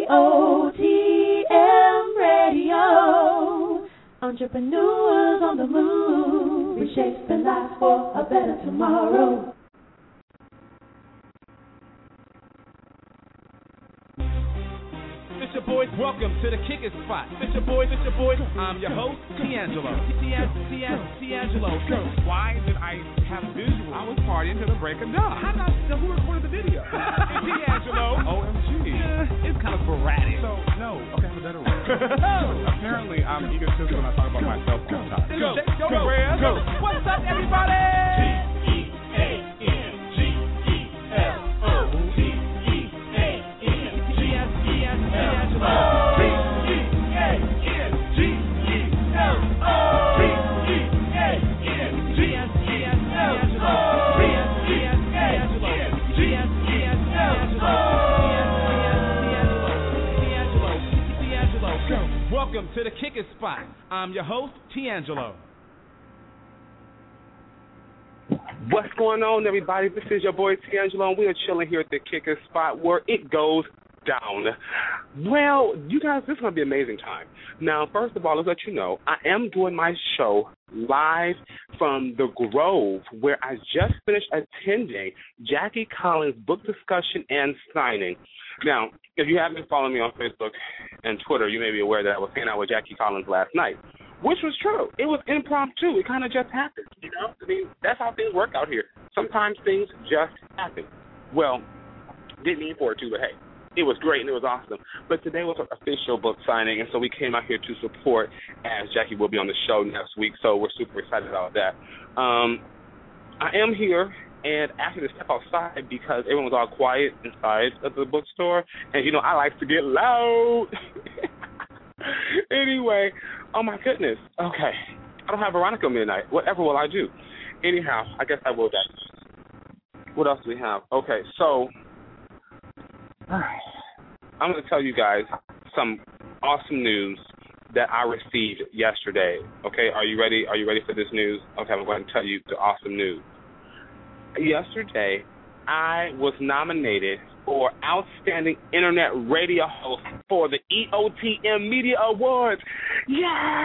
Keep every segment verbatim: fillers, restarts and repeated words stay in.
E O T M Radio. Entrepreneurs on the move, reshaping life for a better tomorrow. It's your boys, welcome to the Kick It Spot. It's your boys, it's your boys. I'm your host, D'Angelo. D'Angelo. Why did I have visual? I was partying to the break of dawn. How did I know who recorded the video? D'Angelo. O M G. Yeah, it's kind of sporadic. So, no. Okay, I have a better one. Apparently, I'm egotistical when I talk about myself all the time. Go, go, go, go. What's up, everybody? T E A N G E L O. Welcome to the Kick It Spot. I'm your host, D'Angelo. What's going on, everybody? This is your boy, D'Angelo, and we are chilling here at the Kick It Spot where it goes down. Well, you guys, this is going to be an amazing time. Now, first of all, let's let you know, I am doing my show live from the Grove, where I just finished attending Jackie Collins' book discussion and signing. Now, if you haven't been following me on Facebook and Twitter, you may be aware that I was hanging out with Jackie Collins last night, which was true. It was impromptu. It kind of just happened, you know? I mean, that's how things work out here. Sometimes things just happen. Well, didn't mean for it to, but hey, it was great and it was awesome. But today was an official book signing, and so we came out here to support, as Jackie will be on the show next week, so we're super excited about that. Um, I am here and asked me to step outside because everyone was all quiet inside of the bookstore, and, you know, I like to get loud. Anyway, oh, my goodness. Okay. I don't have Veronica midnight. Whatever will I do? Anyhow, I guess I will that. What else do we have? Okay, so I'm going to tell you guys some awesome news that I received yesterday. Okay, are you ready? Are you ready for this news? Okay, I'm going to tell you the awesome news. Yesterday, I was nominated for Outstanding Internet Radio Host for the E O T M Media Awards. Yes!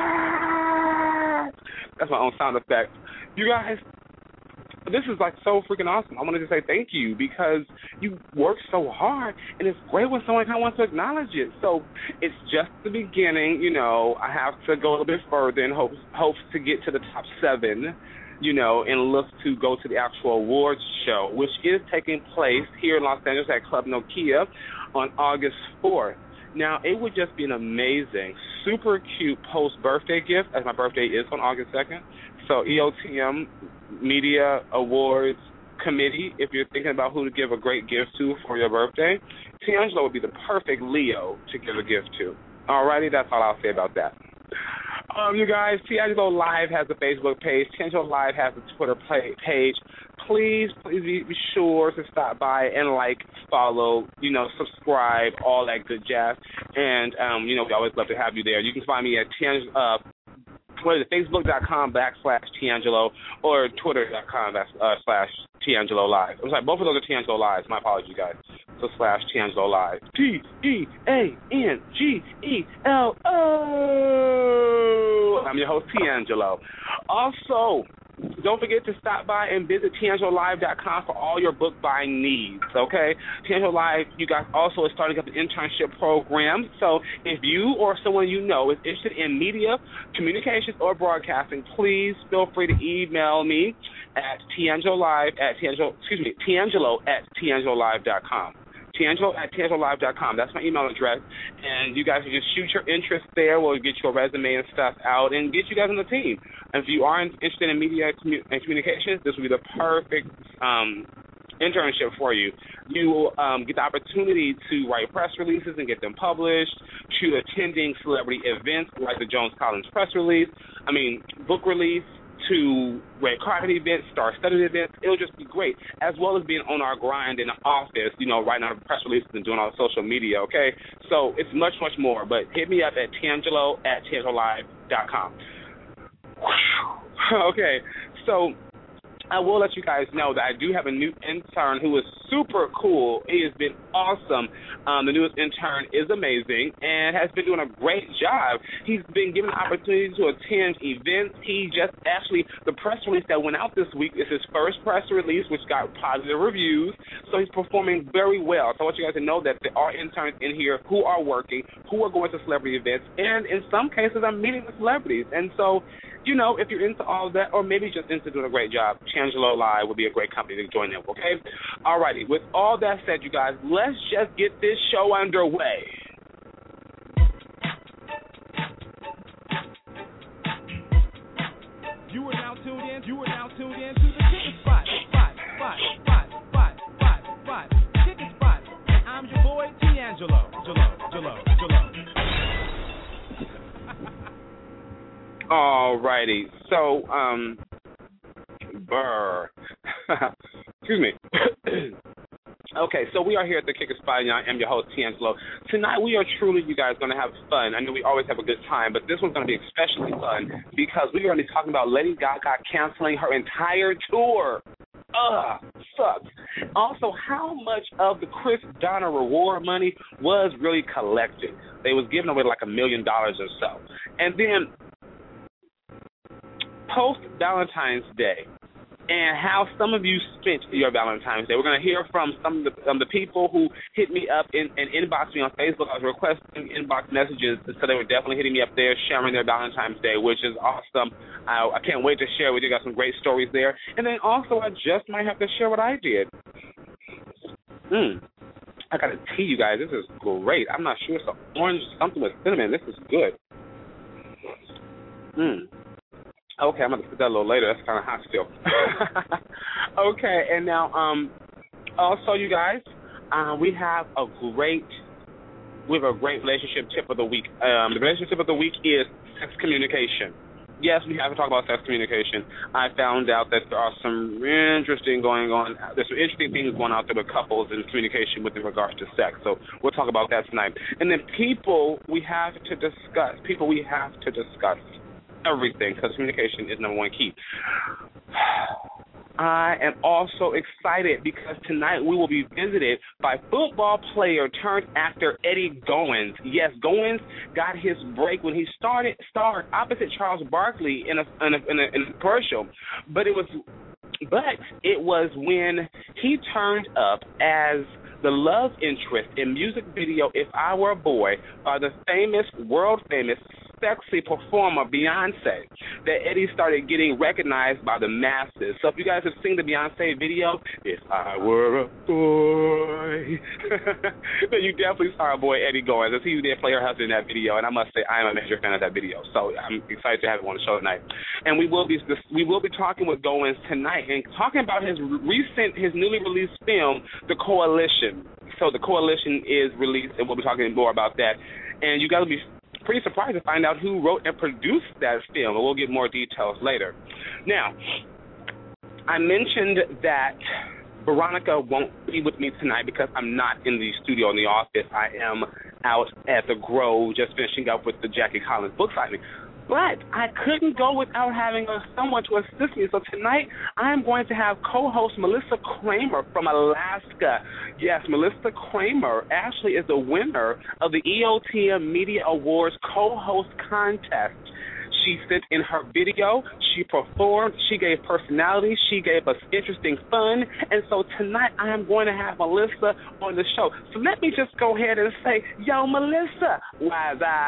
That's my own sound effect. You guys, this is like so freaking awesome. I wanted to say thank you because you work so hard, and it's great when someone kind of wants to acknowledge it. So it's just the beginning. You know, I have to go a little bit further and hope, hope to get to the top seven, you know, and look to go to the actual awards show, which is taking place here in Los Angeles at Club Nokia on August fourth. Now, it would just be an amazing, super cute post-birthday gift, as my birthday is on August second. So E O T M Media Awards Committee, if you're thinking about who to give a great gift to for your birthday, D'Angelo would be the perfect Leo to give a gift to. Alrighty, that's all I'll say about that. Um, you guys, D'Angelo Live has a Facebook page. D'Angelo Live has a Twitter play, page. Please, please be, be sure to stop by and like, follow, you know, subscribe, all that good jazz. And, um, you know, we always love to have you there. You can find me at D'Angelo, uh, what is it, Facebook.com backslash D'Angelo or Twitter.com uh, slash D'Angelo Live. I'm sorry, both of those are D'Angelo Lives. My apologies, guys. So slash D'Angelo Live. T E A N G E L O. I'm your host, D'Angelo. Also, don't forget to stop by and visit D'Angelo Live dot com for all your book buying needs, okay? D'Angelo Live, you guys also are starting up an internship program. So if you or someone you know is interested in media, communications, or broadcasting, please feel free to email me at D'Angelo Live at D'Angelo, excuse me, D'Angelo at D'Angelo Live dot com. D'Angelo at D'Angelo Live dot com. That's my email address. And you guys can just shoot your interest there. We'll get your resume and stuff out and get you guys on the team. And if you are interested in media and communications, this will be the perfect um, internship for you. You will um, get the opportunity to write press releases and get them published, to attending celebrity events like the Jones Collins press release, I mean, book release, to red carpet events, star-studded events. It'll just be great, as well as being on our grind in the office, you know, writing our press releases and doing all the social media, okay? So it's much, much more. But hit me up at D'Angelo at D'Angelo Live dot com. Okay, so I will let you guys know that I do have a new intern who is super cool. He has been awesome. Um, the newest intern is amazing and has been doing a great job. He's been given opportunities to attend events. He just actually, the press release that went out this week is his first press release, which got positive reviews. So he's performing very well. So I want you guys to know that there are interns in here who are working, who are going to celebrity events, and in some cases I'm meeting with celebrities. And so, you know, if you're into all of that or maybe just into doing a great job, Changelo Live would be a great company to join in, okay? All righty. With all that said, you guys, let's just get this show underway. You are now tuned in. You are now tuned in to the Chicken Spot. Spot, spot, spot, spot, spot, spot, Chicken Spot. And I'm your boy, D'Angelo. Jalo, Jalo, Jalo. All righty. So, um, burr. Excuse me. Okay, so we are here at the Kicker Spot, and I am your host, D'Angelo. Tonight we are truly, you guys, going to have fun. I know we always have a good time, but this one's going to be especially fun because we're going to be talking about Lady Gaga canceling her entire tour. Ugh, sucks. Also, how much of the Chris Donner reward money was really collected? They was giving away like a million dollars or so. And then post-Valentine's Day, and how some of you spent your Valentine's Day. We're going to hear from some of the, um, the people who hit me up and, and inboxed me on Facebook. I was requesting inbox messages, so they were definitely hitting me up there, sharing their Valentine's Day, which is awesome. I, I can't wait to share with you. Got some great stories there. And then also, I just might have to share what I did. Mmm. I got to tea, you guys. This is great. I'm not sure. It's an orange something with cinnamon. This is good. Mmm. Okay, I'm going to put that a little later. That's kind of hot still. Okay, and now, um, also, you guys, uh, we have a great, we have a great relationship tip of the week. Um, the relationship tip of the week is sex communication. Yes, we have to talk about sex communication. I found out that there are some interesting going on. There's some interesting things going out there with couples and communication with regards to sex. So we'll talk about that tonight. And then people we have to discuss. People we have to discuss. Everything, because communication is number one key. I am also excited because tonight we will be visited by football player turned actor Eddie Goins. Yes, Goins got his break when he started starred opposite Charles Barkley in a in a, in a, in a commercial, but it was but it was when he turned up as the love interest in music video "If I Were a Boy" by the famous, world famous, sexy performer Beyonce that Eddie started getting recognized by the masses. So if you guys have seen the Beyonce video, "If I Were a Boy," then you definitely saw our boy Eddie Goins. As he did play her husband in that video, and I must say I am a major fan of that video. So I'm excited to have him on the show tonight. And we will be we will be talking with Goins tonight and talking about his recent, his newly released film, The Coalition. So The Coalition is released, and we'll be talking more about that. And you guys will be pretty surprised to find out who wrote and produced that film, and we'll get more details later. Now, I mentioned that Veronica won't be with me tonight because I'm not in the studio in the office. I am out at the Grove just finishing up with the Jackie Collins book signing. But I couldn't go without having a, someone to assist me. So tonight I am going to have co-host Melissa Kramer from Alaska. Yes, Melissa Kramer actually is the winner of the E O T M Media Awards co-host contest. She sent in her video, she performed, she gave personality, she gave us interesting fun, and so tonight I am going to have Melissa on the show. So let me just go ahead and say, yo, Melissa, what's up?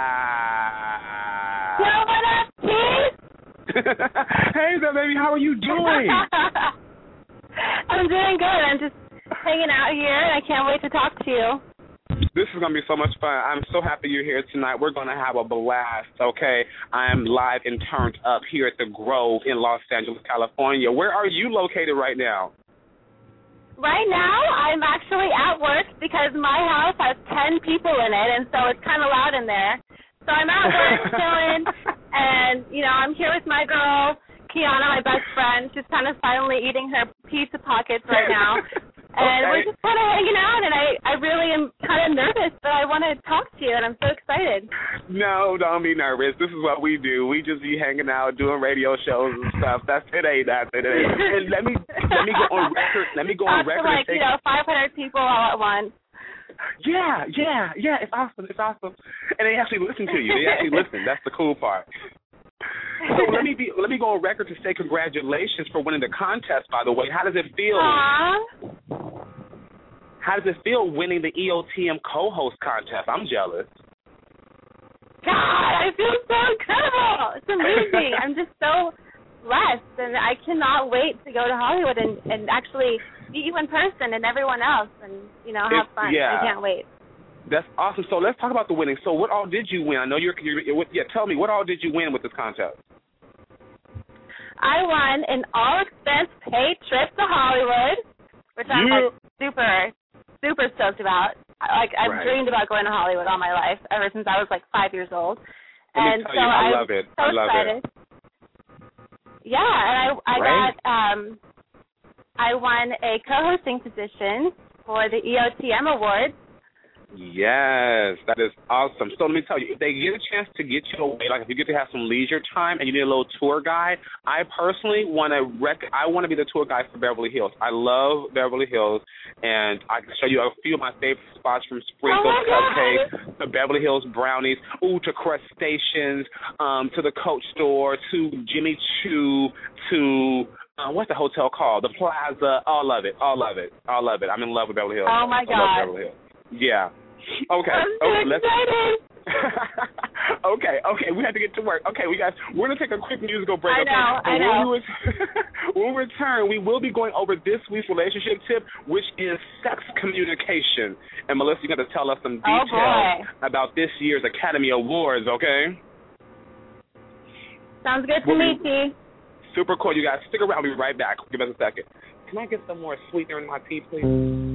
Yo, what up, Pete? Hey there, baby, how are you doing? I'm doing good. I'm just hanging out here, and I can't wait to talk to you. This is going to be so much fun. I'm so happy you're here tonight. We're going to have a blast, okay? I am live and turned up here at the Grove in Los Angeles, California. Where are you located right now? Right now, I'm actually at work because my house has ten people in it, and so it's kind of loud in there. So I'm at work chilling, and, you know, I'm here with my girl, Kiana, my best friend. She's kind of silently eating her pizza pockets right now. And okay. we're just kind of hanging out, and I, I really am kind of nervous, but I want to talk to you, and I'm so excited. No, don't be nervous. This is what we do. We just be hanging out, doing radio shows and stuff. That's it. Ain't that it? Ain't. And let me let me go on record. Let me go on record. Like, and say, you know, five hundred people all at once. Yeah, yeah, yeah. It's awesome. It's awesome. And they actually listen to you. They actually listen. That's the cool part. So let me be let me go on record to say congratulations for winning the contest. By the way, how does it feel? Aww. How does it feel winning the E O T M co-host contest? I'm jealous. God, I feel so incredible. It's amazing. I'm just so blessed, and I cannot wait to go to Hollywood and, and actually meet you in person and everyone else, and you know have It's, fun. yeah. I can't wait. That's awesome. So let's talk about the winning. So what all did you win? I know you're, you're, you're yeah. Tell me, what all did you win with this contest? I won an all-expense paid trip to Hollywood, which I'm Yeah. like super, super stoked about. Like I've Right. dreamed about going to Hollywood all my life, ever since I was like five years old. Let me and tell so you, I I'm love it. so I love excited. it. Yeah, and I I Great. got um I won a co-hosting position for the E O T M Awards. Yes, that is awesome. So let me tell you, if they get a chance to get you away, like if you get to have some leisure time and you need a little tour guide, I personally want to rec- I want to be the tour guide for Beverly Hills. I love Beverly Hills, and I can show you a few of my favorite spots from Sprinkles Oh my Cupcakes to Beverly Hills Brownies, ooh, to Crustaceans, um, to the Coach Store, to Jimmy Choo, to uh, what's the hotel called? The Plaza. All of it, all of it, all of it. I'm in love with Beverly Hills. Oh my I love God. Beverly Hills. Yeah. Okay. I'm so okay. Let's. excited. okay. Okay. We have to get to work. Okay. We guys, we're gonna take a quick musical break. I okay? know, I And know. When we, ret- when we return, we will be going over this week's relationship tip, which is sex communication. And Melissa, you're gonna tell us some Oh, details boy. about this year's Academy Awards. Okay. Sounds good to We'll me, be- T. Super cool. You guys stick around. We'll be right back. Give us a second. Can I get some more sweetener in my tea, please?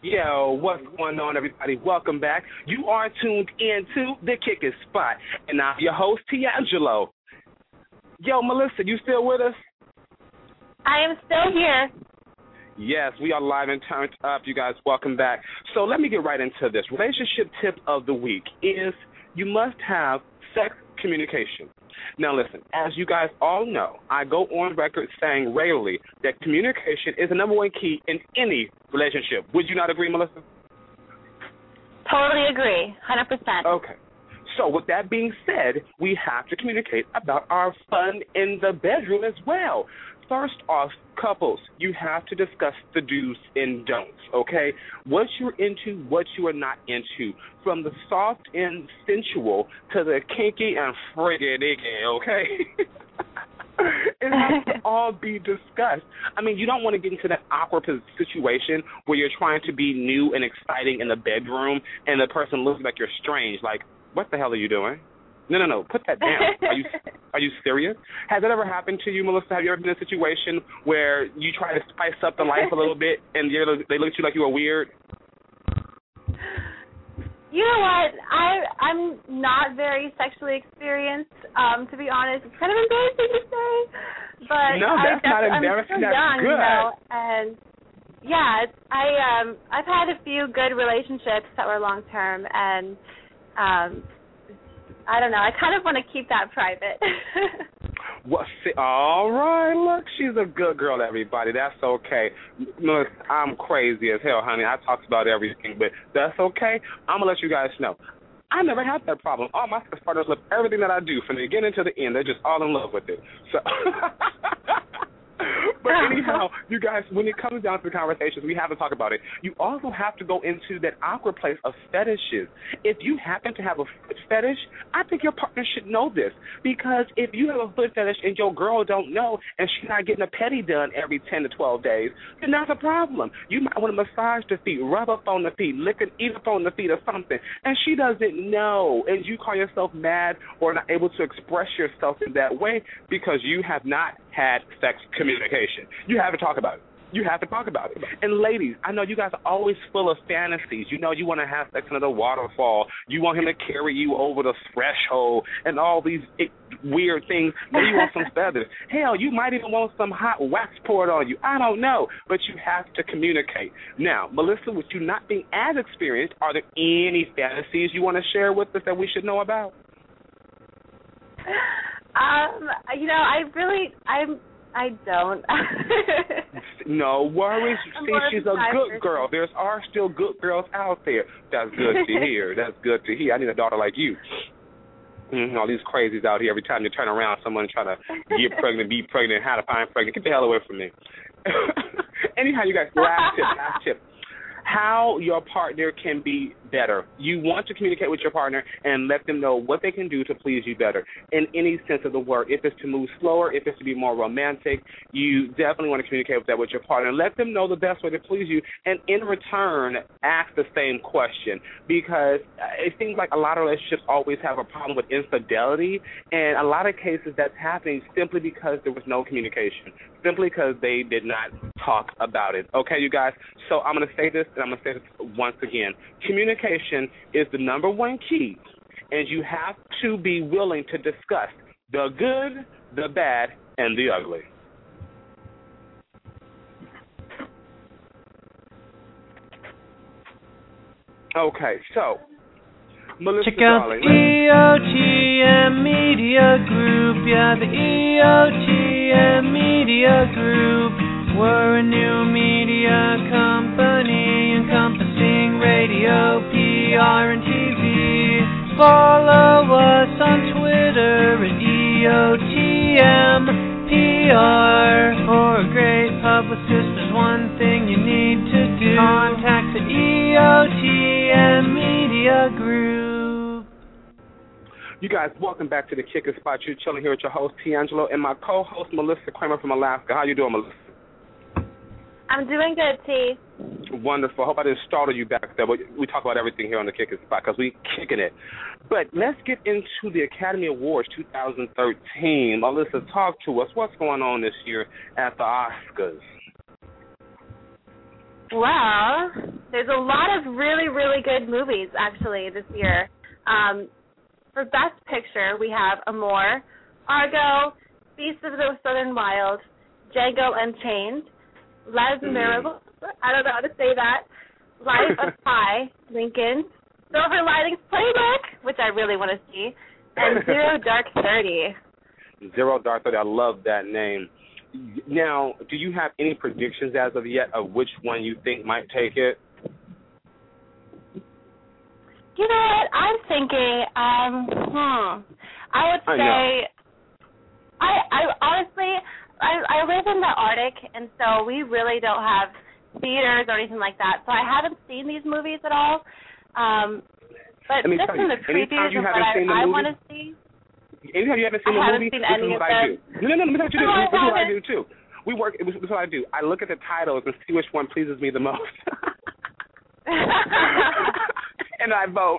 Yo, what's going on, everybody? Welcome back. You are tuned in to The Kick Spot, and I'm your host, Tiangelo. Yo, Melissa, you still with us? I am still here. Yes, we are live and turned up. You guys, welcome back. So let me get right into this. Relationship tip of the week is you must have sex communication. Now, listen, as you guys all know, I go on record saying regularly that communication is the number one key in any relationship. Would you not agree, Melissa? Totally agree, one hundred percent. Okay. So with that being said, we have to communicate about our fun in the bedroom as well. First off, couples, you have to discuss the do's and don'ts, okay? What you're into, what you are not into, from the soft and sensual to the kinky and friggy-diggy, okay? It has to all be discussed. I mean, you don't want to get into that awkward situation where you're trying to be new and exciting in the bedroom and the person looks like you're strange, like, what the hell are you doing? No, no, no. Put that down. Are you are you serious? Has that ever happened to you, Melissa? Have you ever been in a situation where you try to spice up the life a little bit and they look at you like you were weird? You know what? I I'm not very sexually experienced. Um, to be honest, it's kind of embarrassing to say, but no, that's I, not I'm embarrassing. so That's young, good. You know, and yeah, it's, I um I've had a few good relationships that were long term, and um. I don't know. I kind of want to keep that private. Well, see, all right, look, she's a good girl, everybody. That's okay. Look, I'm crazy as hell, honey. I talk about everything, but that's okay. I'm going to let you guys know. I never had that problem. All my sex partners love everything that I do from the beginning to the end. They're just all in love with it. So... But anyhow, you guys, when it comes down to the conversations, we have to talk about it. You also have to go into that awkward place of fetishes. If you happen to have a foot fetish, I think your partner should know this. Because if you have a foot fetish and your girl don't know and she's not getting a pedi done every ten to twelve days, then that's a problem. You might want to massage the feet, rub up on the feet, lick it, eat up on the feet or something, and she doesn't know. And you call yourself mad or not able to express yourself in that way because you have not had sex communication. You have to talk about it. You have to talk about it. And ladies, I know you guys are always full of fantasies. You know you want to have sex under the waterfall. You want him to carry you over the threshold and all these it, weird things. Maybe you want some feathers. Hell, you might even want some hot wax poured on you. I don't know. But you have to communicate. Now, Melissa, with you not being as experienced, are there any fantasies you want to share with us that we should know about? Um, you know, I really, I'm, I don't. No worries. See, she's a good girl. There's are still good girls out there. That's good to hear. That's good to hear. I need a daughter like you. Mm-hmm. All these crazies out here. Every time you turn around, someone trying to get pregnant, be pregnant, how to find pregnant. Get the hell away from me. Anyhow, you guys, last tip, last tip. How your partner can be better. You want to communicate with your partner and let them know what they can do to please you better in any sense of the word. If it's to move slower, if it's to be more romantic, you definitely want to communicate with that with your partner. Let them know the best way to please you, and in return, ask the same question, because it seems like a lot of relationships always have a problem with infidelity, and a lot of cases that's happening simply because there was no communication, simply because they did not talk about it. Okay, you guys? So I'm going to say this, and I'm going to say this once again. Communication is the number one key, and you have to be willing to discuss the good, the bad, and the ugly. Okay, so, Melissa, check out darling, the E O T M Media Group. Yeah, the E O T M Media Group. We're a new media company encompassing radio, P R, and T V. Follow us on Twitter at E O T M P R. For a great publicist, there's one thing you need to do. Contact the E O T M Media Group. You guys, welcome back to the Kicker Spot. You're chilling here with your host, Tiangelo, and my co-host, Melissa Kramer from Alaska. How you doing, Melissa? I'm doing good, T. Wonderful. Hope I didn't startle you back there, but we talk about everything here on the Kicker Spot because we kicking it. But let's get into the Academy Awards twenty thirteen. Melissa, talk to us. What's going on this year at the Oscars? Well, there's a lot of really, really good movies, actually, this year. Um, for Best Picture, we have Amour, Argo, Beasts of the Southern Wild, Django Unchained, Les Miserables, I don't know how to say that, Life of Pi, Lincoln, Silver Linings Playbook, which I really want to see, and Zero Dark Thirty. Zero Dark Thirty, I love that name. Now, do you have any predictions as of yet of which one you think might take it? You know what? I'm thinking, um, hmm, I would say, I, I honestly, I, I live in the Arctic, and so we really don't have theaters or anything like that, so I haven't seen these movies at all. Um, but just in the previews of what I, I want to see. Anytime you haven't seen I the haven't movie, seen this any is what of I them. do. No, no, no, this is what you do. No, I This is what I haven't. do, too. We work, this is what I do. I look at the titles and see which one pleases me the most. And I vote.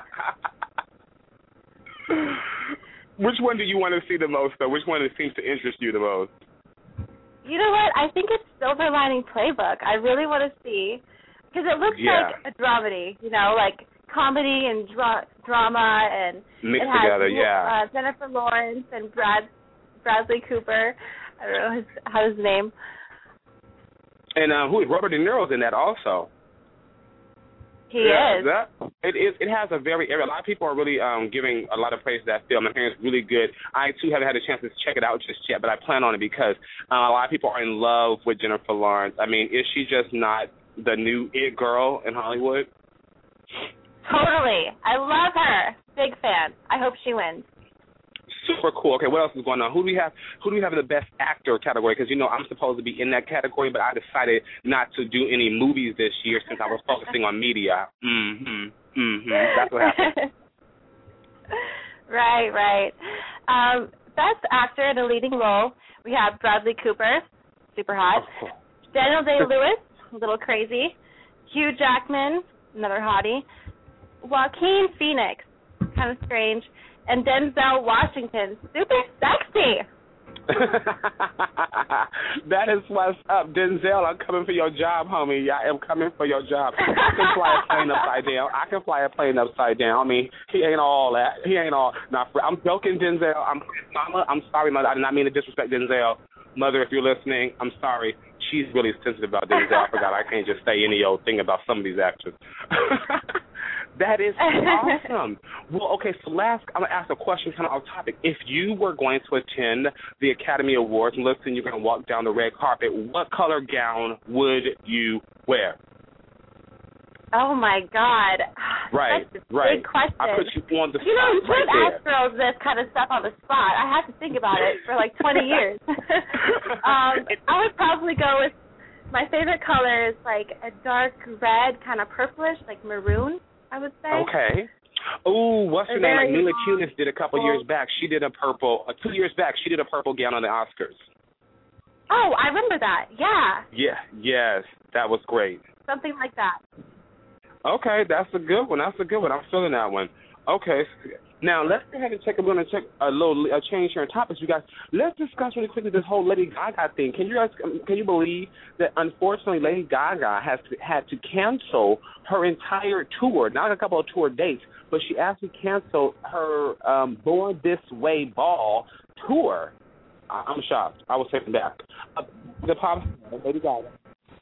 Which one do you want to see the most, though? Which one seems to interest you the most? You know what? I think it's Silver Lining Playbook. I really want to see, because it looks Yeah. like a dramedy, you know, like comedy and dra- drama, and Mixed it has together, yeah. uh, Jennifer Lawrence and Brad Bradley Cooper. I don't know his, how his name. And uh, who is Robert De Niro's in that also? He yeah, is. That, it is. It has a very. A lot of people are really um, giving a lot of praise to that film. I think it's really good. I too haven't had a chance to check it out just yet, but I plan on it because uh, a lot of people are in love with Jennifer Lawrence. I mean, is she just not the new it girl in Hollywood? Totally. I love her. Big fan. I hope she wins. Super cool. Okay, what else is going on? Who do we have? Who do we have in the best actor category? Because you know I'm supposed to be in that category, but I decided not to do any movies this year since I was focusing on media. Mm-hmm. Mm-hmm. That's what happened. Right, right. Um, best actor in a leading role, we have Bradley Cooper, super hot. Oh. Daniel Day-Lewis, a little crazy. Hugh Jackman, another hottie. Joaquin Phoenix, kind of strange. And Denzel Washington, super sexy. That is what's up. Denzel, I'm coming for your job, homie. I am coming for your job. I can fly a plane upside down. I can fly a plane upside down. I mean, he ain't all that. He ain't all. Not for, I'm joking, Denzel. I'm Mama. I'm sorry, Mother. I did not mean to disrespect Denzel. Mother, if you're listening, I'm sorry. She's really sensitive about Denzel. I forgot I can't just say any old thing about some of these actors. That is awesome. Well, okay, so last, I'm going to ask a question kind of off topic. If you were going to attend the Academy Awards and listen, you're going to walk down the red carpet, what color gown would you wear? Oh, my God. Right, That's a right. big question. I put you on the You know, you spot right can't there. ask girls this kind of stuff on the spot. I had to think about it for like twenty years. um, I would probably go with, my favorite color is like a dark red, kind of purplish, like maroon, I would say. Okay. Ooh, what's her A name? Like very Mila long, Kunis did a couple full- years back. She did a purple, uh, two years back, she did a purple gown on the Oscars. Oh, I remember that. Yeah, Yeah, yes, that was great. something like that. Okay, that's a good one. That's a good one. I'm feeling that one. Okay. Now, let's go ahead and check. I'm going to check a little a change here in topics, you guys. Let's discuss really quickly this whole Lady Gaga thing. Can you guys, can you believe that, unfortunately, Lady Gaga has to, had to cancel her entire tour, not a couple of tour dates, but she actually canceled her um, Born This Way ball tour. I, I'm shocked. I was taken back. Uh, the pop Lady Gaga.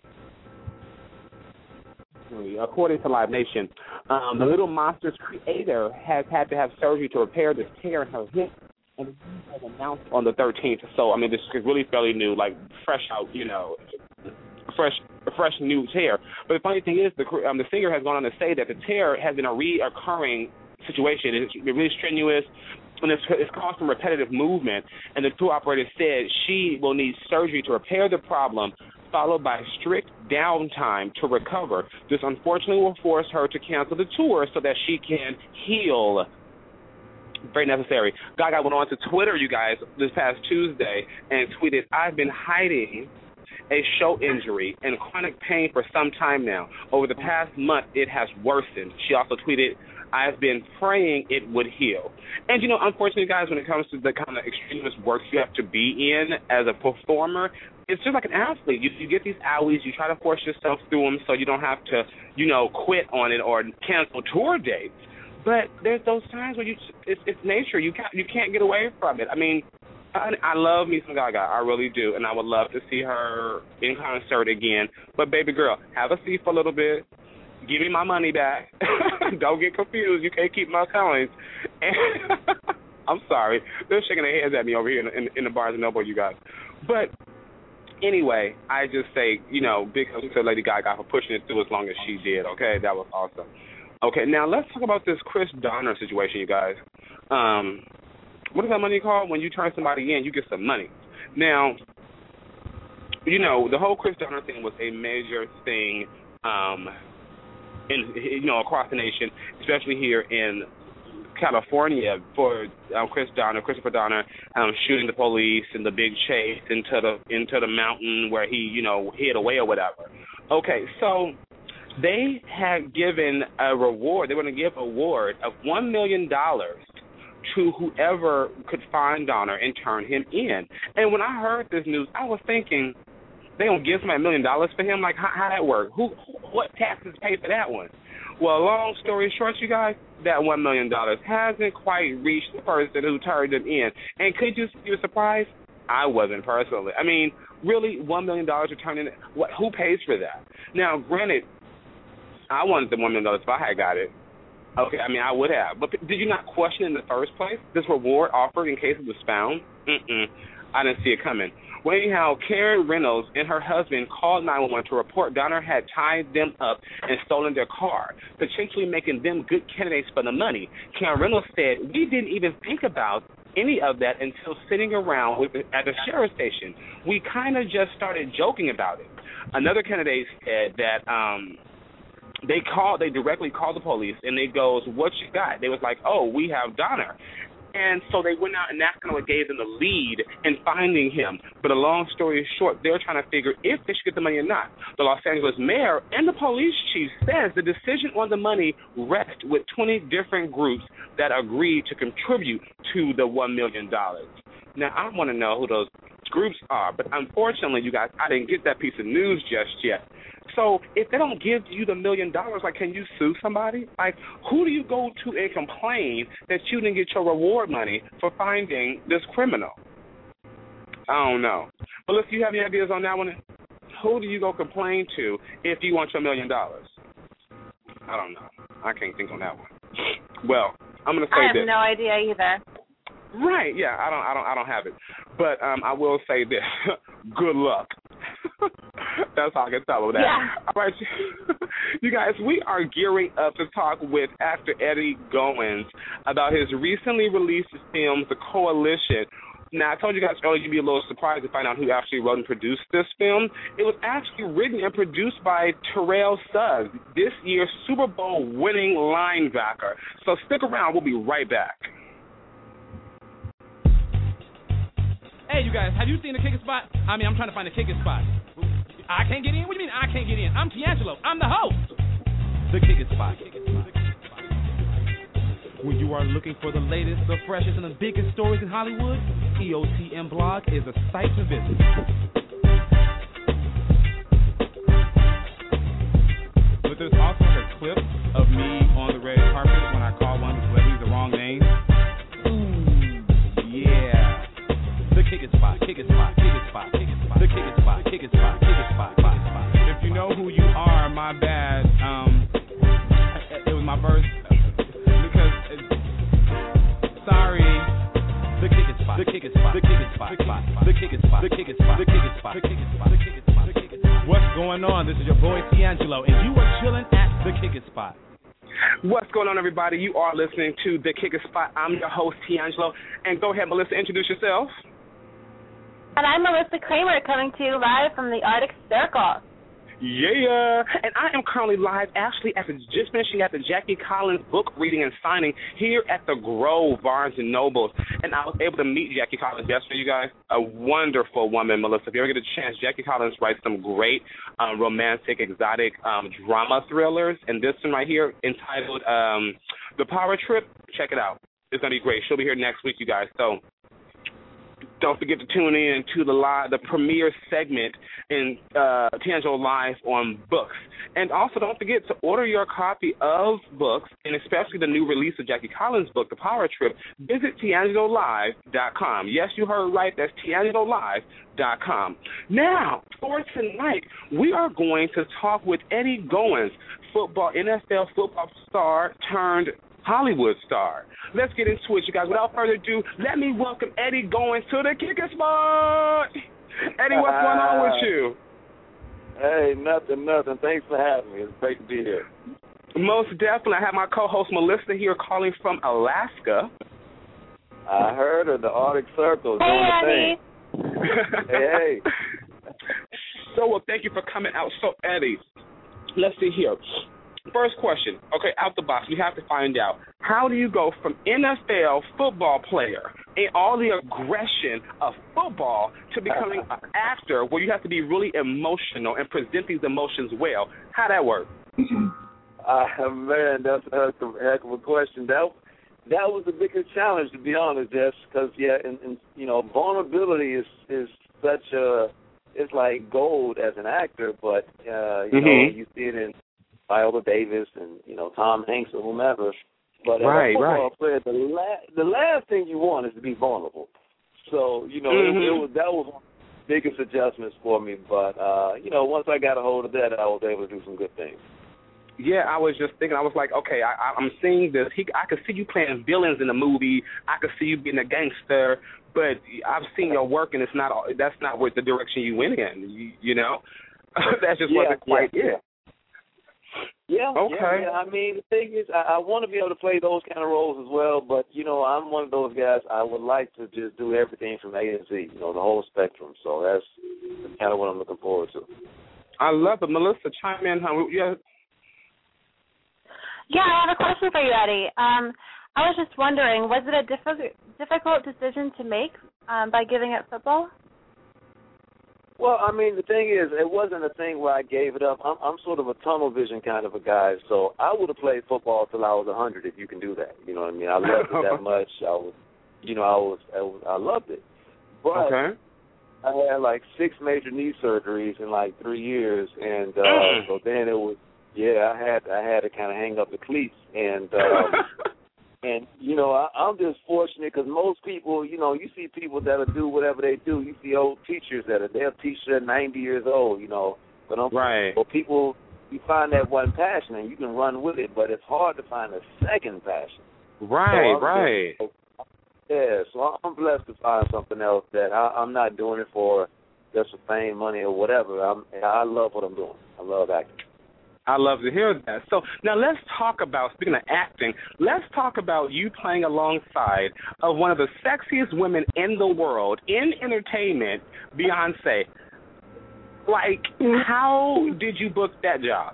According to Live Nation, um, the Little Monsters creator has had to have surgery to repair this tear in her hip, and it was announced on the thirteenth. So, I mean, this is really fairly new, like fresh out, you know, fresh, fresh new tear. But the funny thing is, the um, the singer has gone on to say that the tear has been a reoccurring situation. It's really strenuous, and it's, it's caused some repetitive movement. And the tour operator said she will need surgery to repair the problem, followed by strict downtime to recover. This unfortunately will force her to cancel the tour so that she can heal. Very necessary. Gaga went on to Twitter, you guys, this past Tuesday and tweeted, "I've been hiding a show injury and chronic pain for some time now. Over the past month, it has worsened." She also tweeted, I've been praying it would heal. And, you know, unfortunately, guys, when it comes to the kind of extremist work you have to be in as a performer, it's just like an athlete. You, you get these owies, you try to force yourself through them so you don't have to, you know, quit on it or cancel tour dates. But there's those times where you it's, it's nature. You can't, you can't get away from it. I mean, I, I love me some Gaga. I really do. And I would love to see her in concert again. But, baby girl, have a seat for a little bit. Give me my money back. Don't get confused. You can't keep my coins. And I'm sorry. They're shaking their heads at me over here in, in, in the Barnes and Noble, you guys. But anyway, I just say, you know, big ups to Lady Gaga for pushing it through as long as she did, okay? That was awesome. Okay, now let's talk about this Chris Donner situation, you guys. Um, what is that money called? When you turn somebody in, you get some money. Now, you know, the whole Chris Donner thing was a major thing um in, you know, across the nation, especially here in California for um, Chris Donner, Christopher Donner, um, shooting the police and the big chase into the into the mountain where he, you know, hid away or whatever. Okay, so they had given a reward. They were going to give a award of one million dollars to whoever could find Donner and turn him in. And when I heard this news, I was thinking, they gonna give somebody a million dollars for him? Like, how, how that work? Who, what taxes pay for that one? Well, long story short, you guys, that one million dollars hasn't quite reached the person who turned him in. And could you be surprised? I wasn't personally. I mean, really, one million dollars to turn in? What? Who pays for that? Now, granted, I wanted the one million dollars if I had got it. Okay, I mean, I would have. But did you not question in the first place this reward offered in case it was found? Mm-mm. I didn't see it coming. Well, anyhow, Karen Reynolds and her husband called nine one one to report Donner had tied them up and stolen their car, potentially making them good candidates for the money. Karen Reynolds said, we didn't even think about any of that until sitting around with, at the sheriff's station. We kind of just started joking about it. Another candidate said that um, they called, they directly called the police, and they goes, what you got? They was like, oh, we have Donner. And so they went out, and that's kind of what gave them the lead in finding him. But a long story short, they're trying to figure if they should get the money or not. The Los Angeles mayor and the police chief says the decision on the money rests with twenty different groups that agreed to contribute to the one million dollars. Now, I want to know who those groups are, but unfortunately, you guys, I didn't get that piece of news just yet. So if they don't give you the million dollars, like, can you sue somebody? Like, who do you go to and complain that you didn't get your reward money for finding this criminal? I don't know. But if you have any ideas on that one, who do you go complain to if you want your million dollars? I don't know. I can't think on that one. Well, I'm going to say I have this. no idea either. Right, yeah, I don't I don't I don't have it. But um I will say this. Good luck. That's all I can tell with that. Yeah. All right, you guys, we are gearing up to talk with actor Eddie Goins about his recently released film, The Coalition. Now, I told you guys earlier you'd be a little surprised to find out who actually wrote and produced this film. It was actually written and produced by Terrell Suggs, this year's Super Bowl winning linebacker. So stick around. We'll be right back. Hey, you guys, have you seen the kicking spot? I mean, I'm trying to find the kicking spot. I can't get in? What do you mean I can't get in? I'm D'Angelo. I'm the host. The kicking spot. When you are looking for the latest, the freshest, and the biggest stories in Hollywood, E O T M Blog is a site to visit. But there's also a clip of me on the red carpet when I call one of the celebrities the wrong name. Ooh, yeah. The kicking spot, kicking spot, kicking spot, kicking spot, the kicking spot, kicking spot, kicking spot, kicking spot. If you know who you are, my bad. Um, it was my verse because it, sorry. The kicking spot, the kicking spot, the kicking spot, the kicking spot, the kicking spot, the kicking spot, the kicking spot, the kicking spot, the kicking spot. What's going on? This is your boy D'Angelo, and you are chilling at the kicking spot. What's going on, everybody? You are listening to The Kicking Spot. I'm your host, D'Angelo. And go ahead, Melissa, introduce yourself. And I'm Melissa Kramer, coming to you live from the Arctic Circle. Yeah, and I am currently live, actually, after just finishing at the Jackie Collins book reading and signing here at the Grove, Barnes and Nobles, and I was able to meet Jackie Collins yesterday, you guys. A wonderful woman, Melissa. If you ever get a chance, Jackie Collins writes some great um, romantic, exotic um, drama thrillers, and this one right here, entitled um, The Power Trip, check it out. It's going to be great. She'll be here next week, you guys, so don't forget to tune in to the live, the premiere segment in uh, D'Angelo Live on books. And also don't forget to order your copy of books, and especially the new release of Jackie Collins' book, The Power Trip. Visit D'Angelo Live dot com. Yes, you heard right. That's D'Angelo Live dot com. Now, for tonight, we are going to talk with Eddie Goins, football, N F L football star turned Hollywood star. Let's get into it, you guys. Without further ado, let me welcome Eddie Goins to the Kicker Spot. Eddie, what's uh, going on with you? Hey, nothing, nothing. Thanks for having me. It's great to be here. Most definitely. I have my co-host Melissa here calling from Alaska. I heard her, the Arctic Circle, doing hey, the thing. hey, hey. So, well, thank you for coming out. So, Eddie, let's see here. First question, okay, out the box, we have to find out, how do you go from N F L football player and all the aggression of football to becoming an actor where you have to be really emotional and present these emotions well? How that work? Uh, man, that's, that's a heck of a question. That that was the biggest challenge, to be honest, Jess, because, yeah, and, and, you know, vulnerability is, is such a, it's like gold as an actor, but, uh, you mm-hmm. know, you see it in Viola Davis and, you know, Tom Hanks or whomever. But as right, a football right. player, the, la- the last thing you want is to be vulnerable. So, you know, mm-hmm. it, it was that was one of the biggest adjustments for me. But, uh, you know, once I got a hold of that, I was able to do some good things. Yeah, I was just thinking, I was like, okay, I, I'm seeing this. He, I could see you playing villains in the movie. I could see you being a gangster. But I've seen your work, and it's not. That's not what the direction you went in, you, you know? that just yeah, wasn't quite yeah, it. Yeah. Yeah, okay. yeah, yeah. I mean, the thing is, I, I want to be able to play those kind of roles as well, but, you know, I'm one of those guys, I would like to just do everything from A to Z, you know, the whole spectrum. So that's, that's kind of what I'm looking forward to. I love it. Melissa, chime in. Huh? Yeah. yeah, I have a question for you, Eddie. Um, I was just wondering, was it a difficult, difficult decision to make um, by giving up football? Well, I mean, the thing is, it wasn't a thing where I gave it up. I'm, I'm sort of a tunnel vision kind of a guy, so I would have played football till I was a hundred if you can do that. You know what I mean? I loved it that much. I was, you know, I was, I, was, I loved it. But okay. I had like six major knee surgeries in like three years, and uh, mm. so then it was, yeah, I had, I had to kind of hang up the cleats, and. Um, And, you know, I, I'm just fortunate because most people, you know, you see people that'll do whatever they do. You see old teachers that are, they'll teach at ninety years old, you know. But I'm, right. But people, you find that one passion and you can run with it, but it's hard to find a second passion. Right, so right. Just, yeah, so I'm blessed to find something else that I, I'm not doing it for just for fame, money, or whatever. I'm, I love what I'm doing. I love acting. I love to hear that. So now let's talk about, speaking of acting, let's talk about you playing alongside of one of the sexiest women in the world in entertainment, Beyonce. Like, how did you book that job?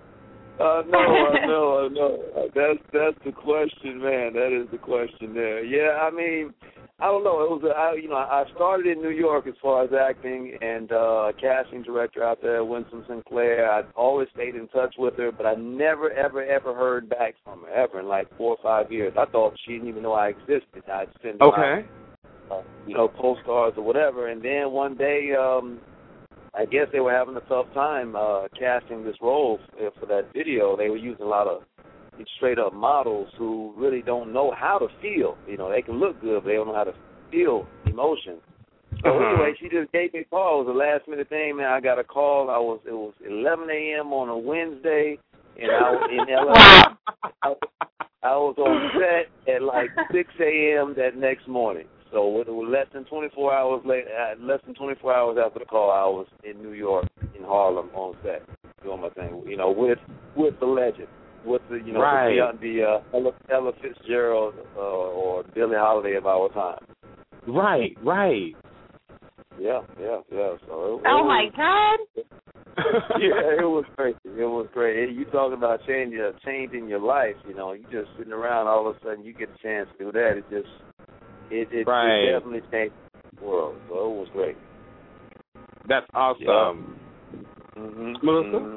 Uh, no, uh, no, uh, no. Uh, that's that's the question, man. That is the question there. Yeah, I mean, I don't know. It was, a, I, you know, I started in New York as far as acting, and uh, a casting director out there, Winston Sinclair. I always stayed in touch with her, but I never, ever, ever heard back from her ever in like four or five years. I thought she didn't even know I existed. I'd send okay. my, uh, you know, postcards or whatever, and then one day, um, I guess they were having a tough time uh, casting this role f- for that video. They were using a lot of straight-up models who really don't know how to feel. You know, they can look good, but they don't know how to feel emotion. So uh-huh. anyway, she just gave me a call. It was a last-minute thing, man. I got a call. I was It was eleven a.m. on a Wednesday, and I was in L A. I, I was on set at like six a.m. that next morning. So it was less than twenty-four hours late. Uh, less than twenty-four hours after the call, I was in New York, in Harlem, on set, doing my thing. You know, with with the legend, with the you know right. the, the uh, Ella, Ella Fitzgerald uh, or Billie Holiday of our time. Right, right. Yeah, yeah, yeah. So. It, oh it my was, God. Yeah, it was great. It was great. You talking about changing, changing your life? You know, you just sitting around, all of a sudden you get a chance to do that. It just, it, it, right. it definitely changed the world. So it was great. That's awesome. Yeah. Mm-hmm. Melissa? Mm-hmm.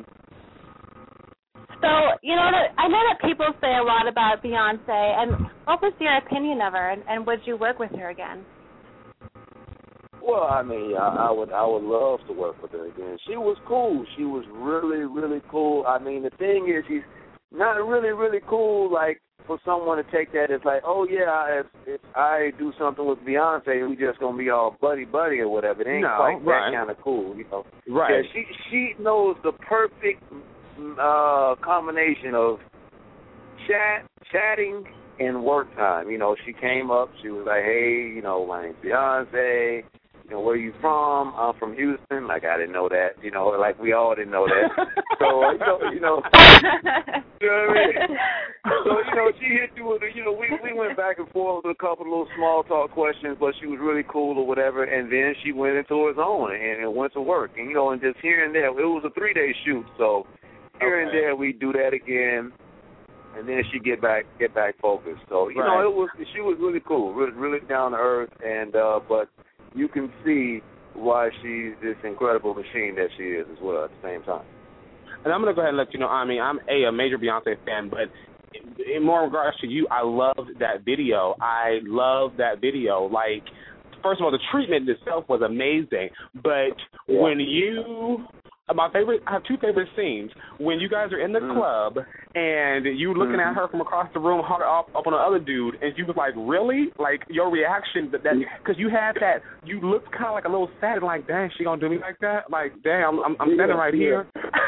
So, you know, that I know that people say a lot about Beyonce, and what was your opinion of her, and, and would you work with her again? Well, I mean, I, I would, I would love to work with her again. She was cool. She was really, really cool. I mean, the thing is, she's not really, really cool. Like for someone to take that as like, oh yeah, if, if I do something with Beyonce, we just gonna be all buddy buddy or whatever. It ain't no, quite right. that kind of cool, you know. Right. Yeah, she she knows the perfect uh, combination of chat, chatting, and work time. You know, she came up. She was like, hey, you know, my name's Beyonce. You know, where are you from? I'm from Houston. Like, I didn't know that. You know, like we all didn't know that. so, you know, you know, you know what I mean? So, you know, she hit you with, a, you know, we, we went back and forth with a couple of little small talk questions, but she was really cool or whatever. And then she went into her zone and, and went to work. And, you know, and just here and there, it was a three-day shoot. So here okay. and there, we do that again. And then she get back, get back focused. So you right. know, it was she was really cool, really, really down to earth, and uh, but you can see why she's this incredible machine that she is as well at the same time. And I'm gonna go ahead and let you know. I mean, I'm a, a major Beyonce fan, but in, in more regards to you, I loved that video. I love that video. Like, first of all, the treatment itself was amazing, but yeah. when you My favorite, I have two favorite scenes. When you guys are in the mm. club and you looking mm. at her from across the room, hard up, up on the other dude, and you was like, really? Like, your reaction, that because you had that, you looked kind of like a little sad, and like, dang, she gonna do me like that? Like, dang, I'm, I'm, I'm yeah, standing right yeah. here.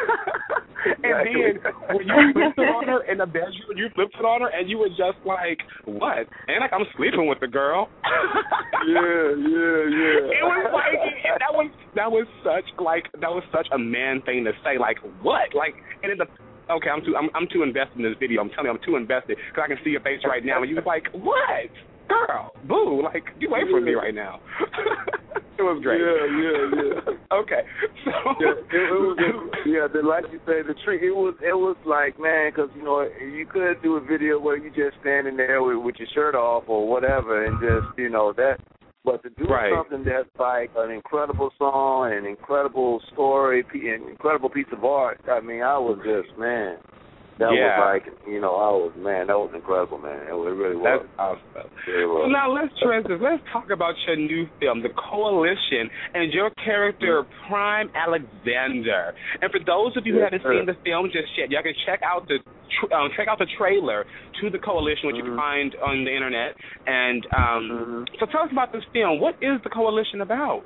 And then when you flipped it on her in the bedroom, you flipped it on her, and you were just like, what? And like, I'm sleeping with the girl. yeah, yeah, yeah. It was like, that was, that was such, like, that was such a man thing to say, like, what? Like, and in the, okay, I'm too I'm, I'm too invested in this video. I'm telling you, I'm too invested because I can see your face right now. And you was like, what? Girl, boo, like, get away from me right now. It was great. Yeah, yeah, yeah. Okay, so. Yeah, it, it was, it, yeah, the, like you say, the treat, it was, it was like, man, because, you know, you could do a video where you just standing there with, with your shirt off or whatever and just, you know, that. But to do right. something that's like an incredible song, an incredible story, an incredible piece of art, I mean, I was just, man, that yeah. was like, you know, I was, man, that was incredible, man. It really was. That's awesome. Really was. So now let's transition. Let's talk about your new film, The Coalition, and your character, mm-hmm. Prime Alexander. And for those of you who yes, haven't sir. seen the film just yet, y'all can check out the Um, check out the trailer to The Coalition, which mm-hmm. you can find on the internet. And um, mm-hmm. so tell us about this film. What is The Coalition about?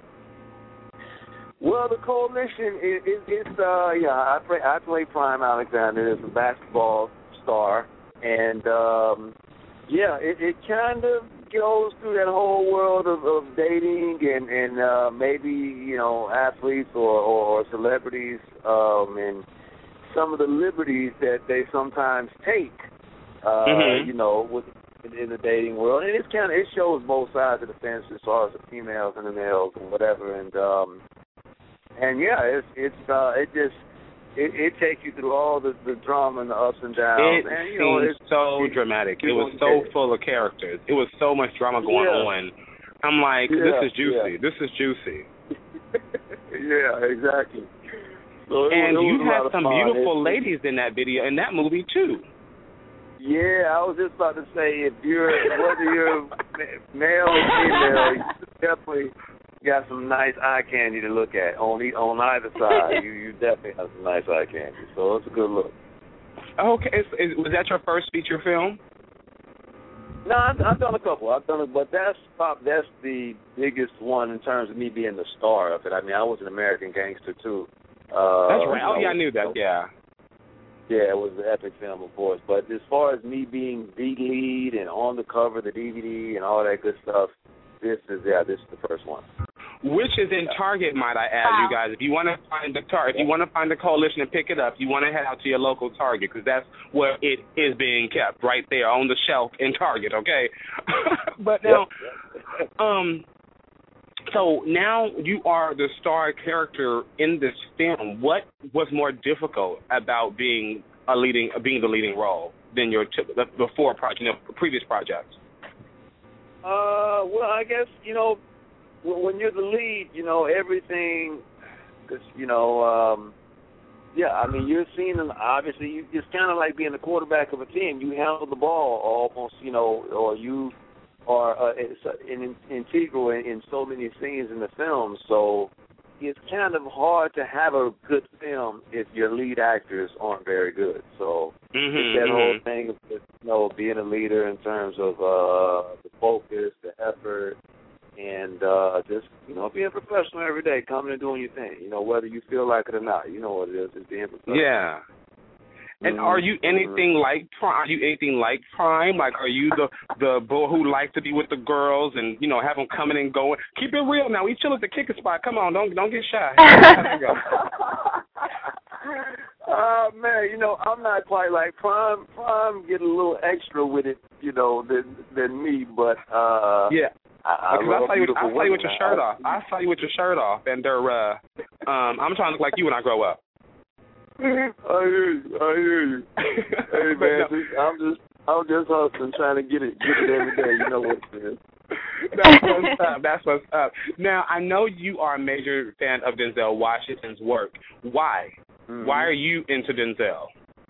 Well, The Coalition is, is it's uh yeah I play I play Prime Alexander as a basketball star, and um, yeah it, it kind of goes through that whole world of, of dating and and uh, maybe you know athletes or, or, or celebrities um, and some of the liberties that they sometimes take, uh, mm-hmm. you know, with, in the dating world. And it's kind of, it shows both sides of the fence as far as the females and the males and whatever. And, um, and yeah, it's, it's, uh, it just, it, it takes you through all the, the drama and the ups and downs. It and, you know, seems it's so it, dramatic. It, it was so it. full of characters. It was so much drama going yeah. on. I'm like, yeah, this is juicy. Yeah. This is juicy. yeah, exactly. So and was, you had some fun. beautiful it, ladies in that video, in that movie, too. Yeah, I was just about to say, if you're, whether you're male or female, you definitely got some nice eye candy to look at. On, the, on either side, you, you definitely have some nice eye candy. So it's a good look. Okay. So is, was that your first feature film? No, I've, I've done a couple. I've done it, but that's pop. That's the biggest one in terms of me being the star of it. I mean, I was an American Gangster, too. Uh, That's right. Oh, yeah, I knew that, you know, yeah. Yeah, it was an epic film, of course. But as far as me being the lead and on the cover, the D V D and all that good stuff, this is, yeah, this is the first one. Which is in Target, might I add, wow. you guys. If you want to find the tar- if you want to find the Coalition and pick it up, you want to head out to your local Target because that's where it is being kept, right there on the shelf in Target, okay? But now, um... So now you are the star character in this film. What was more difficult about being a leading, being the leading role than your t- the before project, you know, previous projects? Uh, well, I guess you know when you're the lead, you know everything. Cause, you know, um, yeah. I mean, you're seeing obviously. You, it's kind of like being the quarterback of a team. You handle the ball almost, you know, or you. Are uh, it's uh, in, integral in, in so many scenes in the film, so it's kind of hard to have a good film if your lead actors aren't very good. So mm-hmm, it's that mm-hmm. whole thing of just, you know, being a leader in terms of uh, the focus, the effort, and uh, just, you know, being professional every day, coming and doing your thing. You know, whether you feel like it or not, you know what it is, it's being professional. Yeah. And mm-hmm. are you anything like Prime? Are you anything like Prime? Like, are you the the boy who likes to be with the girls and, you know, have them coming and going? Keep it real now. We chill at the kicker spot. Come on, don't don't get shy. Uh, man, you know, I'm not quite like Prime. Prime get a little extra with it, you know, than than me, but uh, yeah. I, I, because I saw you, I saw you with your shirt I, off. I saw you with your shirt off, and they're, uh, um, I'm trying to look like you when I grow up. I hear you. I hear you. Hey man, no. just, I'm just I'm just hustling, trying to get it get it every day. You know what it is. That's what's up. That's what's up. Now, I know you are a major fan of Denzel Washington's work. Why? Mm-hmm. Why are you into Denzel?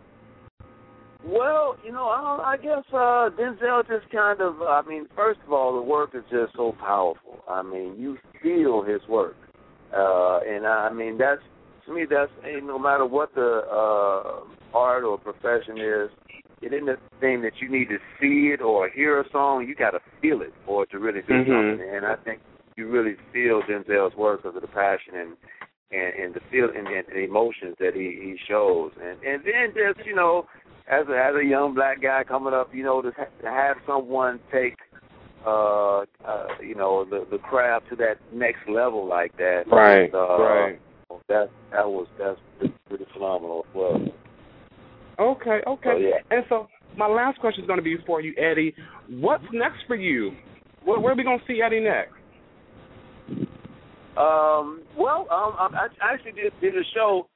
Well, you know, I, I guess uh, Denzel just kind of, I mean, first of all, the work is just so powerful. I mean, you feel his work. Uh, and, I mean, that's, to me, that's, no matter what the uh, art or profession is, it isn't a thing that you need to see it or hear a song. You got to feel it for it to really do mm-hmm. something. And I think you really feel Denzel's work because of the passion and and, and the feel and, and the emotions that he, he shows. And and then just, you know, as a, as a young black guy coming up, you know, to, ha- to have someone take, uh, uh, you know, the the craft to that next level like that. Right, uh, right. That that was that's pretty phenomenal as well. Okay, okay. So, yeah. And so my last question is going to be for you, Eddie. What's next for you? Where, where are we going to see Eddie next? Um, well, um, I, I actually did, did a show.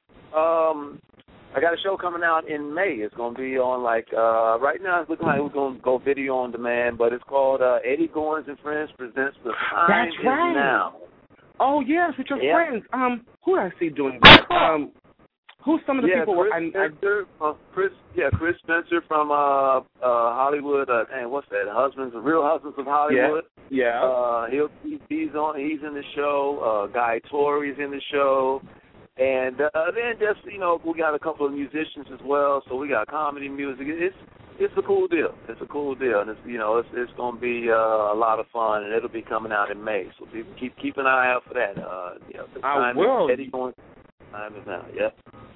Um, I got a show coming out in May. It's going to be on, like, uh, right now it's looking like we're going to go video on demand, but it's called uh, Eddie Goins and Friends Presents The Time That's Is right. Now. Oh, yes, with your yeah. friends. Um, who did I see doing that? Um, who's some of the yeah, people? Chris I, Spencer, I, uh, Chris, yeah, Chris Spencer from uh, uh, Hollywood. Uh, and what's that? Husbands, Real Husbands of Hollywood. Yeah. yeah. Uh, he'll he's on. He's in the show. Uh, Guy Torry's in the show. And uh, then just, you know, we got a couple of musicians as well. So we got comedy music. It's it's a cool deal. It's a cool deal, and it's, you know, it's it's going to be uh, a lot of fun, and it'll be coming out in May. So people keep keep an eye out for that. Uh, you know, the I time will. Is, Eddie Goins, time is now. Yep.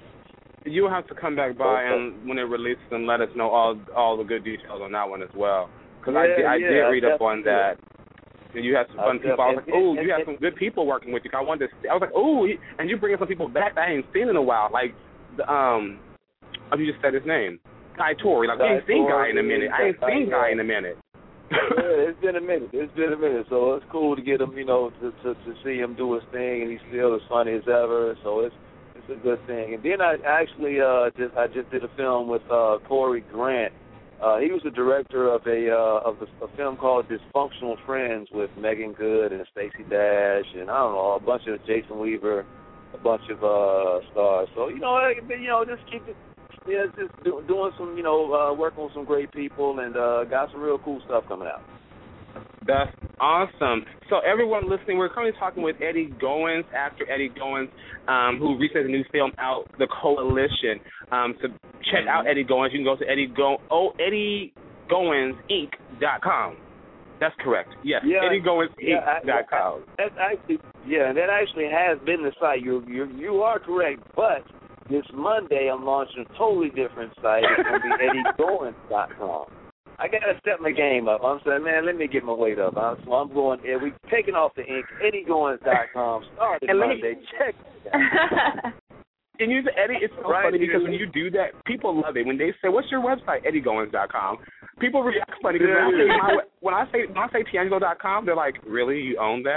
You'll have to come back by okay. and when it releases and let us know all all the good details on that one as well. Because yeah, I did, I yeah, did read up on that. And you had some fun people. I was like, oh, you had some good people working with you. I wanted to. I was like, oh, and you bringing some people back that I ain't seen in a while. Like, the, um, oh, you just said his name, Guy Torry. Like, we ain't seen Guy in a minute. I ain't seen Guy in a minute. Yeah, it's been a minute. It's been a minute. So it's cool to get him, you know, to to, to see him do his thing, and he's still as funny as ever. So it's it's a good thing. And then I actually uh, just I just did a film with uh, Corey Grant. Uh, he was the director of a uh, of a, a film called Dysfunctional Friends with Megan Good and Stacey Dash and I don't know a bunch of Jason Weaver, a bunch of uh, stars. So you know, you know, just keep it, yeah, just do, doing some, you know, uh, working with some great people and uh, got some real cool stuff coming out. That's awesome. So everyone listening, we're currently talking with Eddie Goins, actor Eddie Goins, um, who recently has a new film out, The Coalition. Um, so check out Eddie Goins. You can go to Eddie Go oh Eddie Goins Inc dot com. That's correct. Yes, yeah, Eddie Goins Inc dot com. Yeah, that's actually yeah, that actually has been the site. You you you are correct, but this Monday I'm launching a totally different site. It's going to be Eddie Goins dot com. I got to step my game up. I'm saying, man, let me get my weight up. I'm, so I'm going, yeah, we're taking off the ink. Eddie Goins dot com. Started and Monday. Me, check it out. And you, Eddie, it's so right, funny because when you do that, people love it. When they say, what's your website? Eddie Goins dot com. People react funny because when I say, my, when I say, when I say Tiangelo dot com, they're like, really? You own that?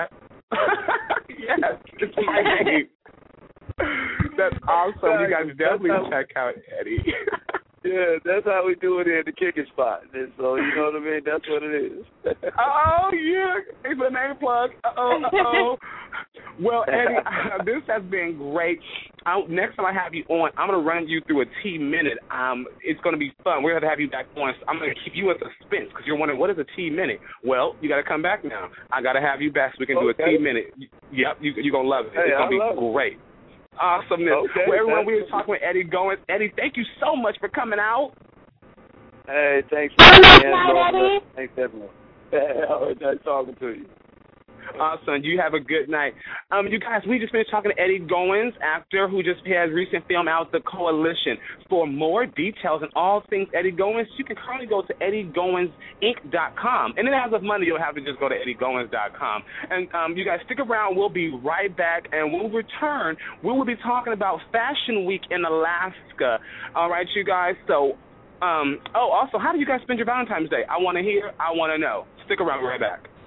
Yes, it's my name. That's awesome. You guys definitely check out Eddie. Yeah, that's how we do it in the kicking spot. And so, you know what I mean? That's what it is. Oh, yeah. It's a name plug. Uh-oh, uh-oh. Well, Eddie, uh, this has been great. I, next time I have you on, I'm going to run you through a T-minute. Um, it's going to be fun. We're going to have you back on. So I'm going to keep you in suspense because you're wondering, what is a T-minute? Well, you got to come back now. I got to have you back so we can okay. do a T-minute. Yep, you, you're going to love it. Hey, it's going to be great. It. Awesomeness. Okay, well, everyone, we were talking with Eddie Goins. Eddie, thank you so much for coming out. Hey, thanks. Eddie. Thanks, everyone. Hey, always nice talking to you. Awesome. You have a good night. Um, you guys, we just finished talking to Eddie Goins, actor who just has recent film out, The Coalition. For more details and all things Eddie Goins, you can currently go to eddie goins inc dot com. And then as of Monday, you'll have to just go to eddie goins dot com. And um, you guys, stick around. We'll be right back. And when we return, we will be talking about Fashion Week in Alaska. All right, you guys. So, um, oh, also, how do you guys spend your Valentine's Day? I want to hear. I want to know. Stick around. We'll be right back.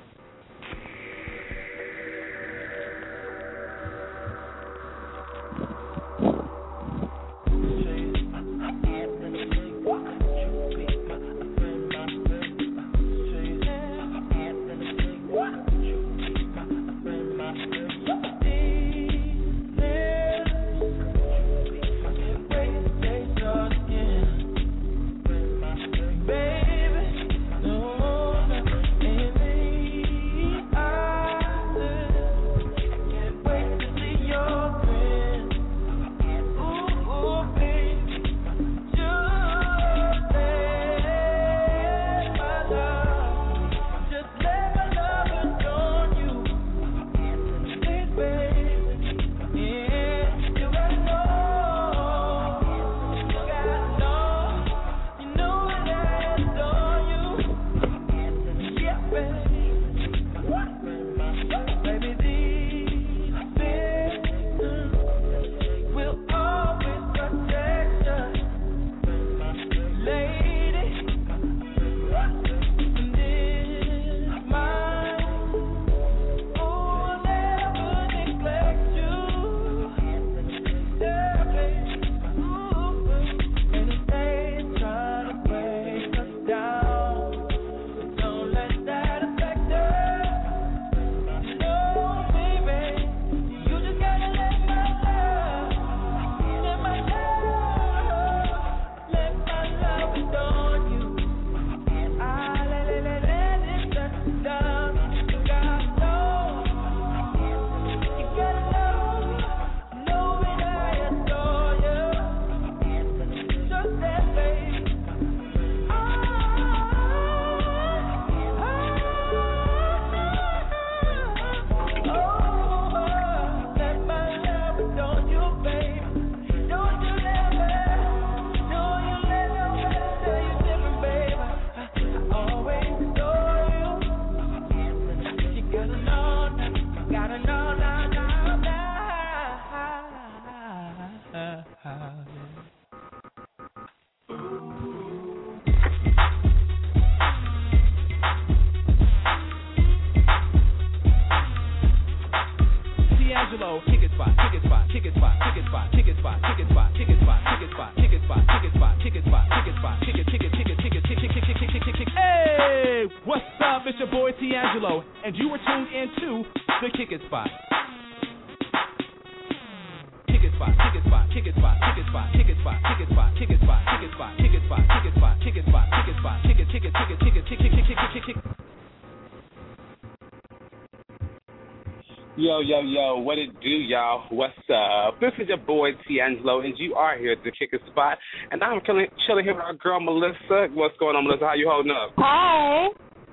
Yo, yo, yo, what it do, y'all? What's up? This is your boy, D'Angelo, and you are here at the Kicker Spot. And I'm chilling, chilling here with our girl, Melissa. What's going on, Melissa? How you holding up? Hi.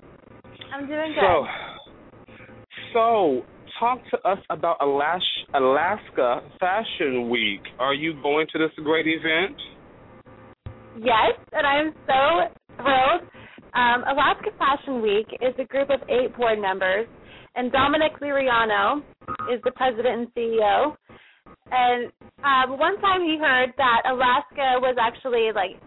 I'm doing good. So, so talk to us about Alas- Alaska Fashion Week. Are you going to this great event? Yes, and I'm so thrilled. Um, Alaska Fashion Week is a group of eight board members, and Dominic Liriano is the president and C E O. And um, one time he heard that Alaska was actually, like,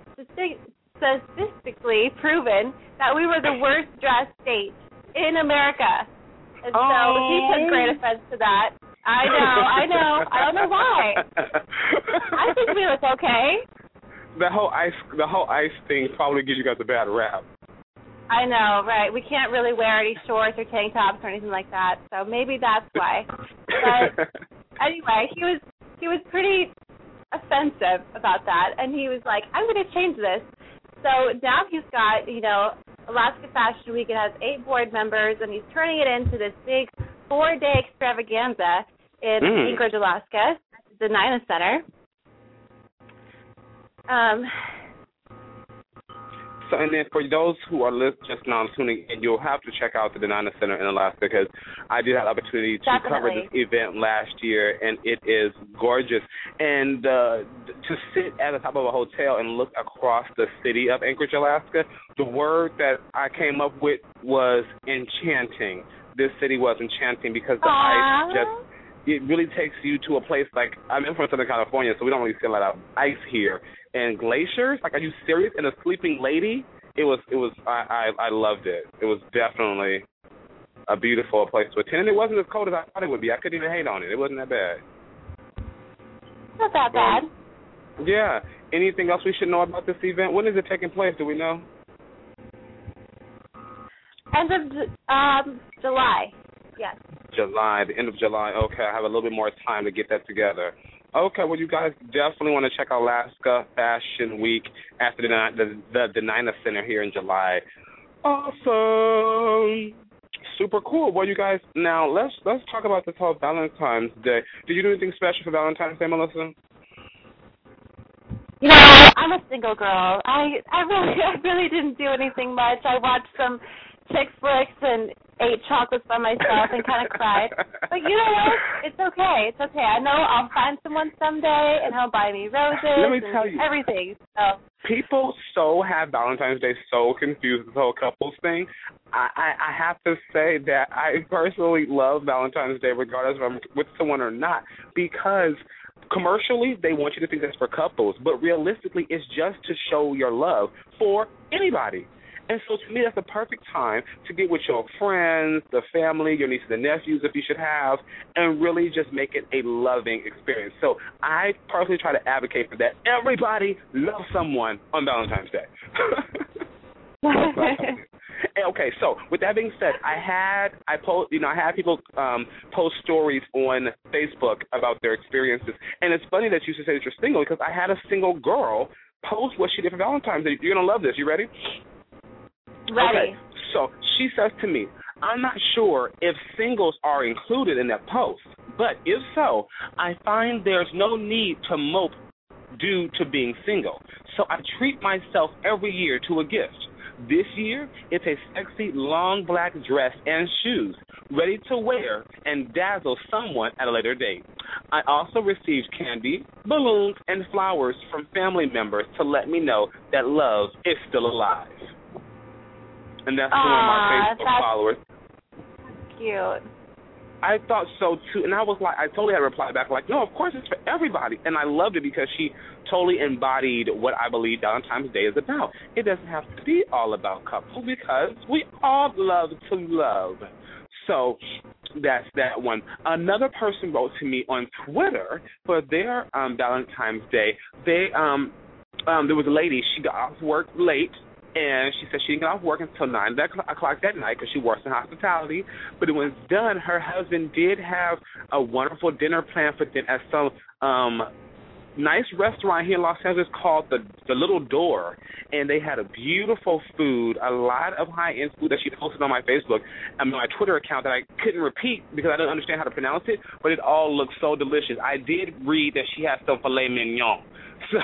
statistically proven that we were the worst dressed state in America. And oh. so he took great offense to that. I know, I know. I don't know why. I think we look okay. The whole ice, the whole ice thing probably gives you guys a bad rap. I know, right? We can't really wear any shorts or tank tops or anything like that, so maybe that's why. But anyway, he was he was pretty offensive about that, and he was like, "I'm going to change this." So now he's got, you know, Alaska Fashion Week. It has eight board members, and he's turning it into this big four-day extravaganza in mm. Anchorage, Alaska, at the Denina Center. Um. So, and then for those who are listening just now tuning in, you'll have to check out the Denina Center in Alaska because I did have the opportunity to Definitely. cover this event last year, and it is gorgeous. And uh, to sit at the top of a hotel and look across the city of Anchorage, Alaska, the word that I came up with was enchanting. This city was enchanting because the Aww. ice just... It really takes you to a place like, I'm in from Southern California, so we don't really see a lot of ice here. And glaciers, like, are you serious? And a sleeping lady, it was, it was, I, I, I loved it. It was definitely a beautiful place to attend. And it wasn't as cold as I thought it would be. I couldn't even hate on it. It wasn't that bad. Not that bad. Um, yeah. Anything else we should know about this event? When is it taking place? Do we know? End of um, July, yes. July, the end of July. Okay, I have a little bit more time to get that together. Okay, well, you guys definitely want to check out Alaska Fashion Week at the, the, the Denina Center here in July. Awesome. Super cool. Well, you guys, now let's let's talk about this whole Valentine's Day. Did you do anything special for Valentine's Day, Melissa? You know, I'm a single girl. I I really I really didn't do anything much. I watched some chick flicks and ate chocolates by myself and kind of cried. But you know what? It's okay. It's okay. I know I'll find someone someday, and he'll buy me roses Let me and tell you, everything. So. People so have Valentine's Day so confused with the whole couples thing. I, I, I have to say that I personally love Valentine's Day regardless if I'm with someone or not because commercially they want you to think that's for couples, but realistically it's just to show your love for anybody. And so to me, that's the perfect time to get with your friends, the family, your nieces and nephews, if you should have, and really just make it a loving experience. So I personally try to advocate for that. Everybody loves someone on Valentine's Day. Okay, so with that being said, I had I post you know I had people um, post stories on Facebook about their experiences, and it's funny that you should say that you're single because I had a single girl post what she did for Valentine's Day. You're gonna love this. You ready? Ready. Okay, so she says to me, I'm not sure if singles are included in that post, but if so, I find there's no need to mope due to being single. So I treat myself every year to a gift. This year, it's a sexy long black dress and shoes, ready to wear and dazzle someone at a later date. I also received candy, balloons, and flowers from family members to let me know that love is still alive. And that's Aww, one of my Facebook followers. Cute. I thought so, too. And I was like, I totally had to reply back, like, no, of course it's for everybody. And I loved it because she totally embodied what I believe Valentine's Day is about. It doesn't have to be all about couples because we all love to love. So that's that one. Another person wrote to me on Twitter for their um, Valentine's Day. They um, um, there was a lady, she got off work late. And she said she didn't get off work until nine o'clock that night because she works in hospitality. But when it's done, her husband did have a wonderful dinner planned for dinner at some um, nice restaurant here in Los Angeles called the the Little Door. And they had a beautiful food, a lot of high-end food that she posted on my Facebook and my Twitter account that I couldn't repeat because I didn't understand how to pronounce it. But it all looked so delicious. I did read that she had some filet mignon. So...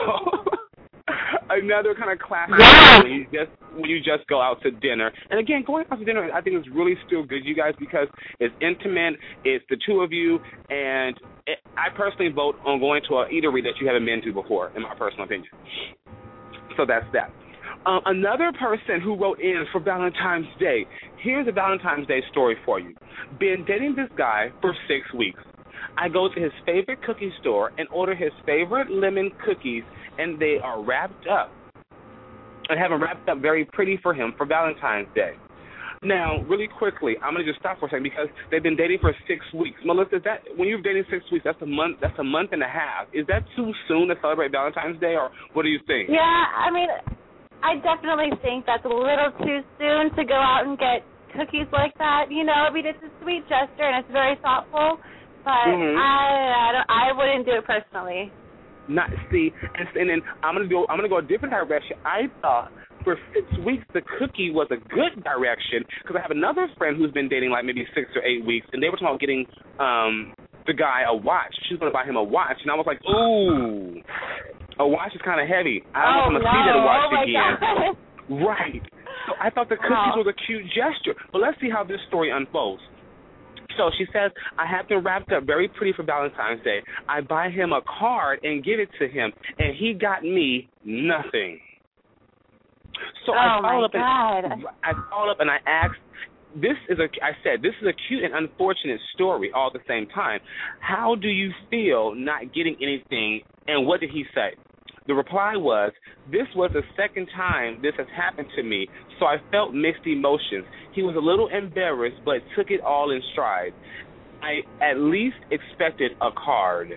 Another kind of classic yeah. when you just when you just go out to dinner. And again, going out to dinner, I think is really still good, you guys, because it's intimate, it's the two of you, and it, I personally vote on going to an eatery that you haven't been to before, in my personal opinion. So that's that. Um, another person who wrote in for Valentine's Day. Here's a Valentine's Day story for you. Been dating this guy for six weeks. I go to his favorite cookie store and order his favorite lemon cookies, and they are wrapped up. I have them wrapped up very pretty for him for Valentine's Day. Now, really quickly, I'm gonna just stop for a second because they've been dating for six weeks. Melissa, is that when you're dating six weeks, that's a month. That's a month and a half. Is that too soon to celebrate Valentine's Day, or what do you think? Yeah, I mean, I definitely think that's a little too soon to go out and get cookies like that. You know, I mean, it's a sweet gesture and it's very thoughtful, but mm-hmm. I, I, don't, I wouldn't do it personally. Not see, and, and then I'm gonna go. I'm gonna go a different direction. I thought for six weeks the cookie was a good direction because I have another friend who's been dating like maybe six or eight weeks, and they were talking about getting um the guy a watch. She was gonna buy him a watch, and I was like, ooh, a watch is kind of heavy. I don't oh, know if I'm gonna no. see that watch oh, my again. God. Right. So I thought the cookies oh. was a cute gesture, but let's see how this story unfolds. So she says, I have them wrapped up very pretty for Valentine's Day. I buy him a card and give it to him, and he got me nothing. So oh I followed my up God. and I followed up and I asked, this is a I said, this is a cute and unfortunate story all at the same time. How do you feel not getting anything, and what did he say? The reply was, this was the second time this has happened to me, so I felt mixed emotions. He was a little embarrassed, but took it all in stride. I at least expected a card.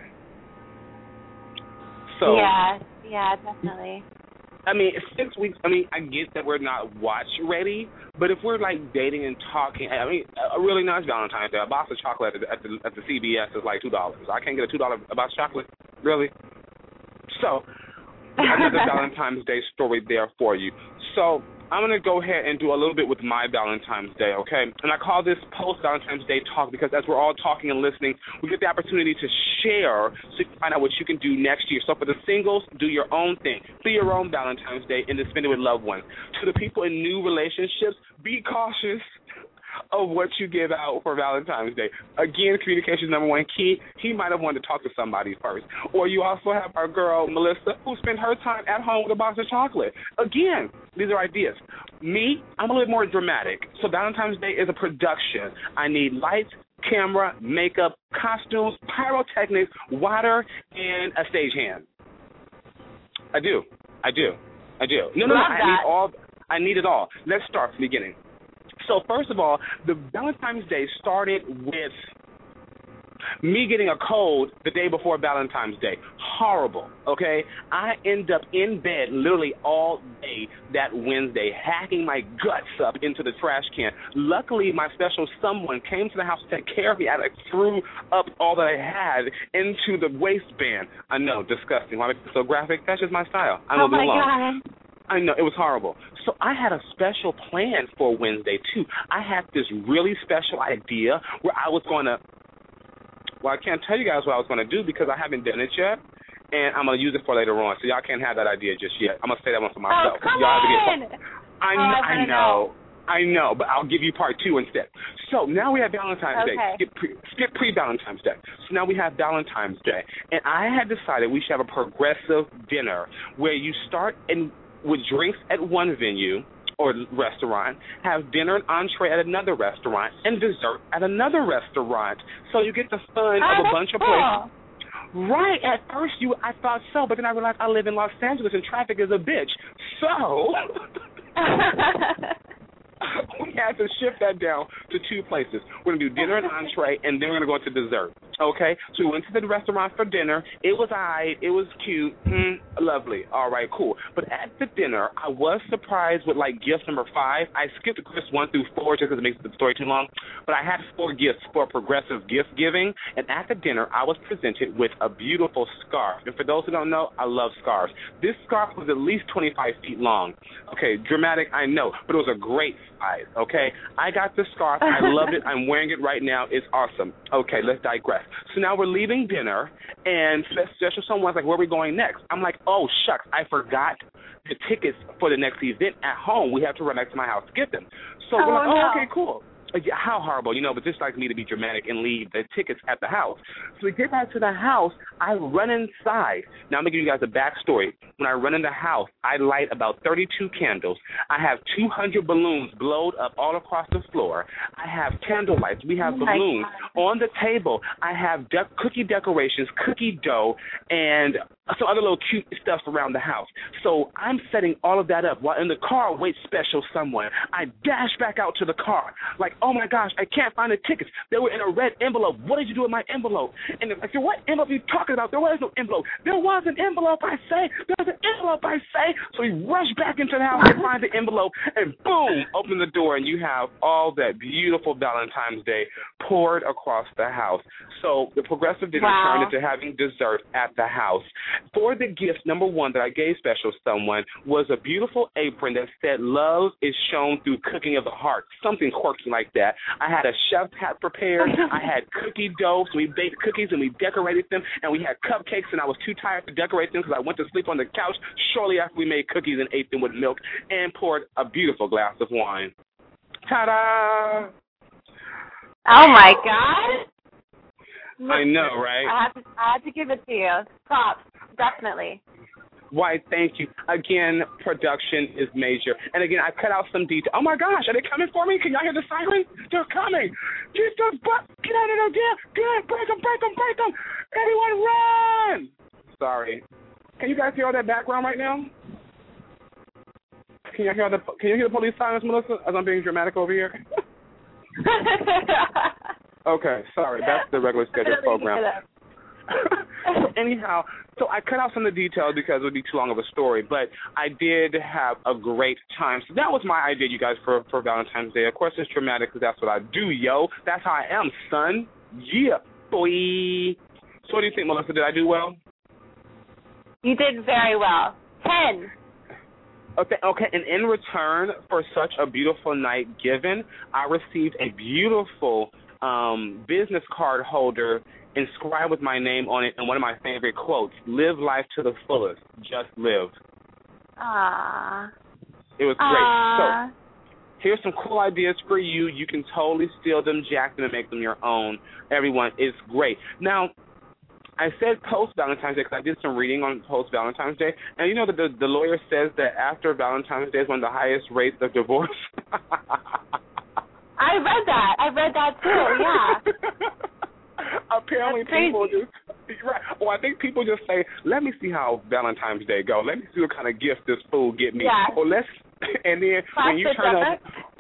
So yeah, yeah, definitely. I mean, six weeks, I mean, I get that we're not watch ready, but if we're, like, dating and talking, I mean, a really nice Valentine's Day, a box of chocolate at the, at the C V S is like two dollars. I can't get a two dollar box of chocolate, really? So another Valentine's Day story there for you. So I'm going to go ahead and do a little bit with my Valentine's Day, okay? And I call this post-Valentine's Day talk because as we're all talking and listening, we get the opportunity to share so you can find out what you can do next year. So for the singles, do your own thing. Be your own Valentine's Day and then spend it with loved ones. To the people in new relationships, be cautious of what you give out for Valentine's Day. Again, communication is number one key. He might have wanted to talk to somebody first. Or you also have our girl, Melissa, who spent her time at home with a box of chocolate. Again, these are ideas. Me, I'm a little more dramatic. So Valentine's Day is a production. I need lights, camera, makeup, costumes, pyrotechnics, water, and a stagehand. I do. I do. I do. No, no, no. I need all. I need it all. Let's start from the beginning. So first of all, the Valentine's Day started with me getting a cold the day before Valentine's Day. Horrible, okay? I end up in bed literally all day that Wednesday, hacking my guts up into the trash can. Luckily, my special someone came to the house to take care of me. I like, threw up all that I had into the waistband. I know, disgusting. Why make it so graphic? That's just my style. I'm oh, moving my along. God. I know, it was horrible. So I had a special plan for Wednesday, too. I had this really special idea where I was going to, well, I can't tell you guys what I was going to do because I haven't done it yet, and I'm going to use it for later on, so y'all can't have that idea just yet. I'm going to say that one for myself. Oh, come y'all on! Have to get, I, oh, know, I, I know. know. I know, but I'll give you part two instead. So now we have Valentine's okay. Day. Skip, pre, skip pre-Valentine's Day. So now we have Valentine's Day. And I had decided we should have a progressive dinner where you start in, with drinks at one venue or restaurant, have dinner and entree at another restaurant, and dessert at another restaurant. So you get the fun oh, of a bunch cool. of places. Right. At first, you I thought so, but then I realized I live in Los Angeles and traffic is a bitch. So we had to shift that down to two places. We're going to do dinner and entree, and then we're going to go into dessert. Okay? So we went to the restaurant for dinner. It was all right. It was cute. Mm, lovely. All right, cool. But at the dinner, I was surprised with, like, gift number five. I skipped gifts one through four just because it makes the story too long. But I had four gifts for progressive gift giving. And at the dinner, I was presented with a beautiful scarf. And for those who don't know, I love scarves. This scarf was at least twenty-five feet long. Okay, dramatic, I know, but it was a great size, okay? I got the scarf. I loved it. I'm wearing it right now. It's awesome. Okay, let's digress. So now we're leaving dinner, and special someone's like, where are we going next? I'm like, oh, shucks, I forgot the tickets for the next event at home. We have to run back to my house to get them. So oh, we're like, oh, no. okay, cool. yeah, how horrible, you know, but just like me to be dramatic and leave the tickets at the house. So we get back to the house, I run inside. Now I'm going to give you guys a backstory. When I run in the house, I light about thirty-two candles. I have two hundred balloons blowed up all across the floor. I have candle lights. We have oh balloons. On the table, I have de- cookie decorations, cookie dough, and some other little cute stuff around the house. So I'm setting all of that up while in the car waits special someone. I dash back out to the car like, oh, my gosh, I can't find the tickets. They were in a red envelope. What did you do with my envelope? And I said, what envelope are you talking about? There was no envelope. There was an envelope, I say. There was an envelope, I say. So we rush back into the house and find the envelope, and boom, open the door, and you have all that beautiful Valentine's Day poured across the house. So the progressive dinner wow. turned into having dessert at the house. For the gift, number one, that I gave special someone was a beautiful apron that said, love is shown through cooking of the heart, something quirky like that. I had a chef's hat prepared. I had cookie dough, so we baked cookies and we decorated them, and we had cupcakes, and I was too tired to decorate them because I went to sleep on the couch shortly after we made cookies and ate them with milk and poured a beautiful glass of wine. Ta-da! Oh, my God. I know, right? I have to, I have to give it to you. Props, definitely. Why, thank you. Again, production is major. And again, I cut out some detail. Oh, my gosh, are they coming for me? Can y'all hear the siren? They're coming. Get the butt. Get out of there, get, get, break them, break them, break them. Everyone run. Sorry. Can you guys hear all that background right now? Can you hear the, can you hear the police sirens, Melissa, as I'm being dramatic over here? Okay, sorry. That's the regular scheduled program. So anyhow, so I cut out some of the details because it would be too long of a story, but I did have a great time. So that was my idea, you guys, for, for Valentine's Day. Of course, it's dramatic because that's what I do, yo. That's how I am, son. Yeah, boy. So what do you think, Melissa? Did I do well? You did very well. Ten. Okay, okay, and in return for such a beautiful night given, I received a beautiful um, business card holder inscribed with my name on it and one of my favorite quotes, live life to the fullest, just live. Aww. It was great. Aww. So here's some cool ideas for you. You can totally steal them, jack them, and make them your own. Everyone, it's great. Now, I said post-Valentine's Day because I did some reading on post-Valentine's Day, and you know that the, the lawyer says that after Valentine's Day is one of the highest rates of divorce. I read that. I read that too, yeah. Apparently people just, right. Well, I think people just say, let me see how Valentine's Day go. Let me see what kind of gift this fool get me. Yeah. Or let's, and then Classic when you turn up,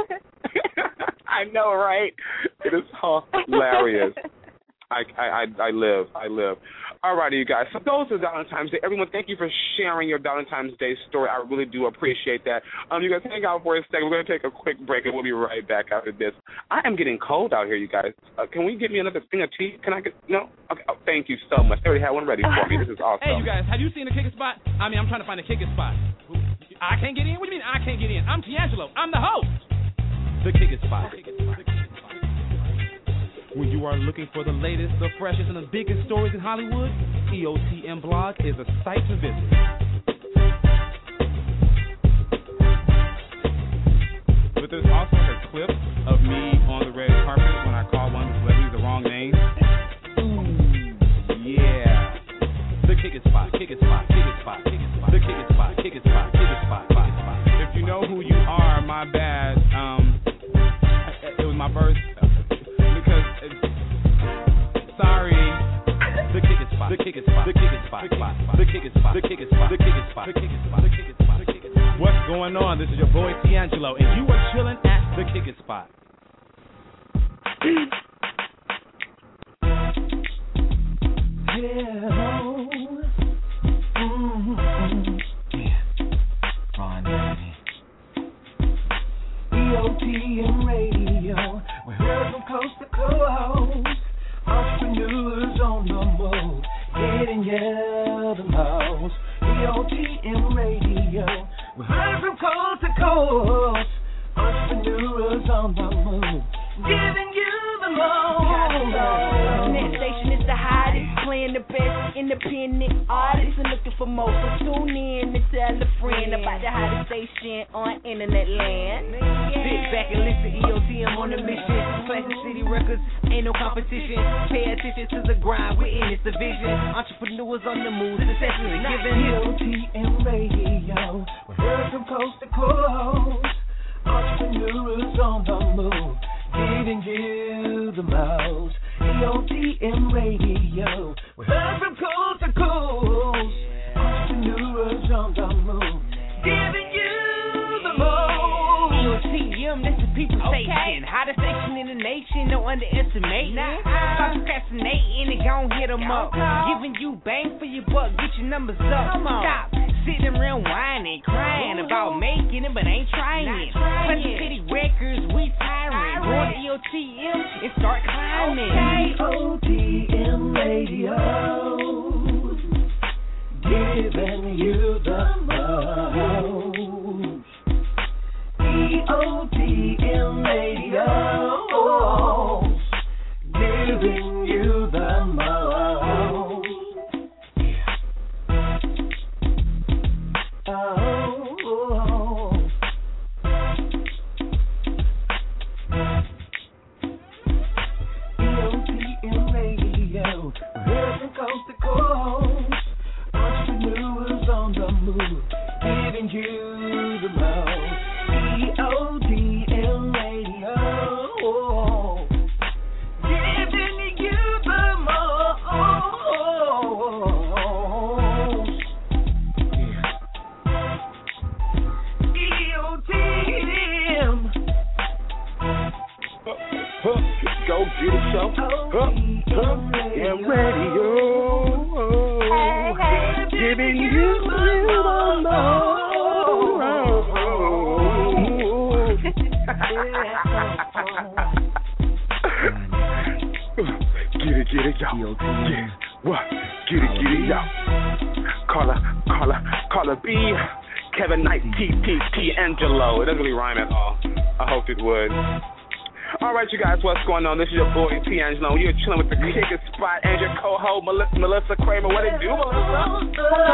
I know, right? It is hilarious. I, I, I live. I live. All righty, you guys. So those are Valentine's Day. Everyone, thank you for sharing your Valentine's Day story. I really do appreciate that. Um, you guys hang out for a second. We're going to take a quick break, and we'll be right back after this. I am getting cold out here, you guys. Uh, can we get me another thing of tea? Can I get, no? Okay. Oh, thank you so much. They already had one ready for me. This is awesome. Hey, you guys, have you seen the kicker spot? I mean, I'm trying to find a kicker spot. I can't get in? What do you mean I can't get in? I'm D'Angelo. I'm the host. The kicker spot. The kicker spot. When you are looking for the latest, the freshest, and the biggest stories in Hollywood, E O T M Blog is a site to visit. But there's also a clip of me on the red carpet when I call one of the celebrities the wrong name. Ooh, yeah. The kick it spot, kick it spot, kick it spot, kick it spot, the kick it spot, kick it spot, kick it spot, kick it spot. If you know who you are, my bad. Um, it was my first. Sorry. The kick it spot. The kick it spot. The kick it spot. The kick it spot. The kick it spot. The kick it spot. The kick it spot. The kick it spot. The kick it spot. What's going on? This is your boy D'Angelo, and you are chilling at the kick it spot. Yeah. Mm-hmm. Yeah. Ron Danny. E O T M Radio. We heard from coast to coast. Entrepreneurs on the move, getting you the most. E O T M Radio, we heard from coast to coast. Entrepreneurs on the move, giving you the most. Internet station is the hottest, playing the best, independent independent artists and looking for more. So tune in and tell a friend about the hottest station on internet land. Sit back and listen, E O T M on a mission. Classic City Records, ain't no competition. Pay attention to the grind, we're in this division. Entrepreneurs on the move, success is a given. E O T M Radio, we're heard from coast to coast. Entrepreneurs on the move, giving you the most. E O T M Radio, we're heard from coast to coast. Entrepreneurs on the move, giving you the most. E O T M, this is people Okay. station. Hottest station in the nation, no underestimate. Nah. Stop procrastinating and gon' hit 'em up. Go. Giving you bang for your buck, get your numbers up. Come on. Stop sitting around whining, crying Ooh. about making it, but ain't trying. Not trying. Classic City Records, we tiring. Go on to E O T M and start climbing. E O T M Radio, giving you the most. E O T M Radio, giving you the most. Oh, oh, oh. E O T M Radio, we're from coast to coast. Entrepreneurs on the move, giving you the most. E O T M Radio, giving you the most. E O T M. Go get it, show. Huh, huh, and radio. Hey, hey. Giving you the most. Get it, get it, y'all. Get it. What? Get it, get it, y'all. Carla, Carla, Carla B. Kevin Knight, T, T, T, Angelo. It doesn't really rhyme at all. I hope it would. All right, you guys, what's going on? This is your boy, T. Angelo. You're chilling with the Kickers Spot and your co-host, Melissa, Melissa Kramer. What it do, Melissa?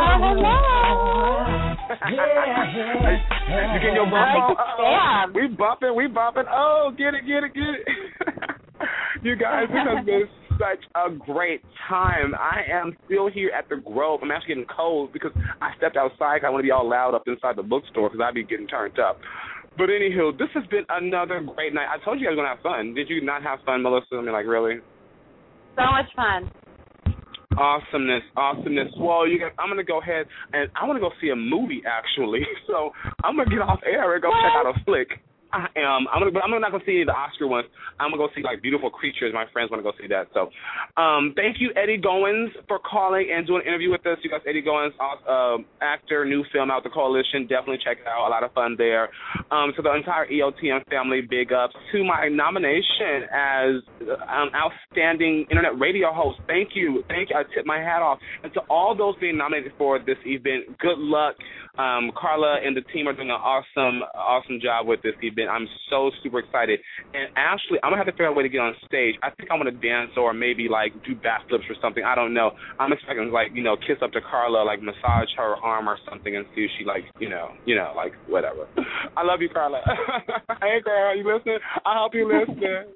You getting your bump on? Yeah. We bumping, we bumping. Oh, get it, get it, get it. You guys, this has been such a great time. I am still here at the Grove. I'm actually getting cold because I stepped outside. I want to be all loud up inside the bookstore because I'd be getting turned up. But anywho, this has been another great night. I told you guys were going to have fun. Did you not have fun, Melissa? I mean, like, really? So much fun. Awesomeness, awesomeness. Well, you guys, I'm going to go ahead and I want to go see a movie, actually. So I'm going to get off air and go check out a flick. I am. I'm gonna, but I'm not gonna see the Oscar ones. I'm gonna go see like Beautiful Creatures. My friends want to go see that. So, um, thank you, Eddie Goins, for calling and doing an interview with us. You guys, Eddie Goins, uh, actor, new film out, The Coalition. Definitely check it out. A lot of fun there. Um, to the entire E O T M family, big ups. To my nomination as um, outstanding internet radio host. Thank you. Thank you. I tip my hat off. And to all those being nominated for this event, good luck. Um, Carla and the team are doing an awesome, awesome job with this event. I'm so super excited. And actually, I'm going to have to figure out a way to get on stage. I think I want to dance or maybe, like, do backflips or something. I don't know. I'm expecting, like, you know, kiss up to Carla, like, massage her arm or something and see if she, like, you know, you know, like, whatever. I love you, Carla. Hey, girl, you listening? I hope you listening.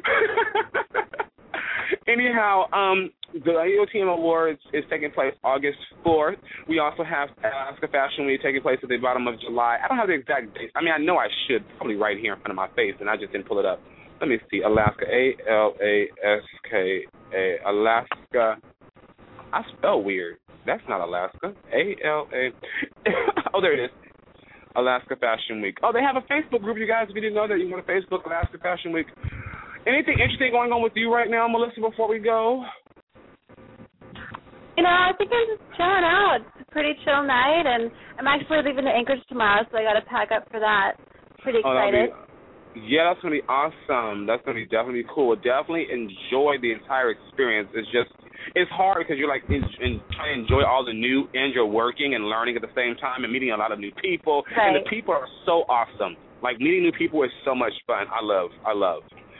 Anyhow, um, the E O T M Awards is taking place August fourth. We also have Alaska Fashion Week taking place at the bottom of July. I don't have the exact dates. I mean, I know I should, probably right here in front of my face, and I just didn't pull it up. Let me see. Alaska, A L A S K A, Alaska. I spell weird. That's not Alaska. A L A. Oh, there it is. Alaska Fashion Week. Oh, they have a Facebook group, you guys. If you didn't know that, you can go to Facebook, Alaska Fashion Week. Anything interesting going on with you right now, Melissa, before we go? You know, I think I'm just chilling out. It's a pretty chill night, and I'm actually leaving to Anchorage tomorrow, so I got to pack up for that. Pretty excited. Oh, be, yeah, that's going to be awesome. That's going to be definitely cool. Definitely enjoy the entire experience. It's just, it's hard because you're like in, in, trying to enjoy all the new, and you're working and learning at the same time and meeting a lot of new people. Right. And the people are so awesome. Like, meeting new people is so much fun. I love, I love.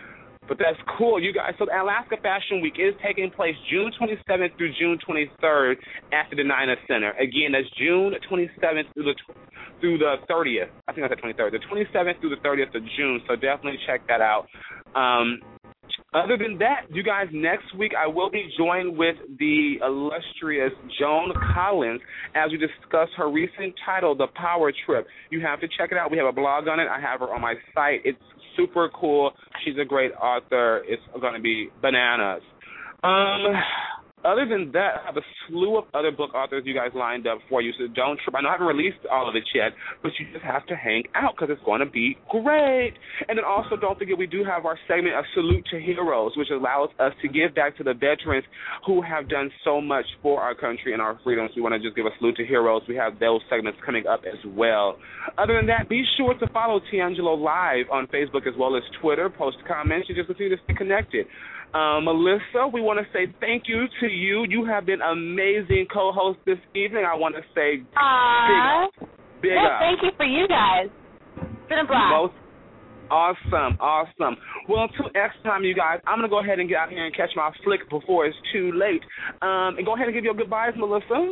But that's cool, you guys. So the Alaska Fashion Week is taking place June twenty-seventh through June twenty-third at the Denina Center. Again, that's June twenty-seventh through the through the thirtieth. I think I said twenty-third. The twenty-seventh through the thirtieth of June. So definitely check that out. Um, Other than that, you guys, next week I will be joined with the illustrious Joan Collins as we discuss her recent title, The Power Trip. You have to check it out. We have a blog on it. I have her on my site. It's super cool. She's a great author. It's going to be bananas. Um, other than that, I have a slew of other book authors you guys lined up for you, so don't trip. I know I haven't released all of it yet, but you just have to hang out because it's going to be great. And then also don't forget we do have our segment of Salute to Heroes, which allows us to give back to the veterans who have done so much for our country and our freedoms. We want to just give a salute to heroes. We have those segments coming up as well. Other than that, be sure to follow Tiangelo Live on Facebook as well as Twitter. Post comments and just continue to stay connected. Um, Melissa, we want to say thank you to you. You have been amazing co-host this evening. I want to say Aww. big, big no, up. Thank you for you guys. It's been a blast. Most awesome, awesome. Well, until next time, you guys, I'm going to go ahead and get out here and catch my flick before it's too late. Um, and go ahead and give your goodbyes, Melissa.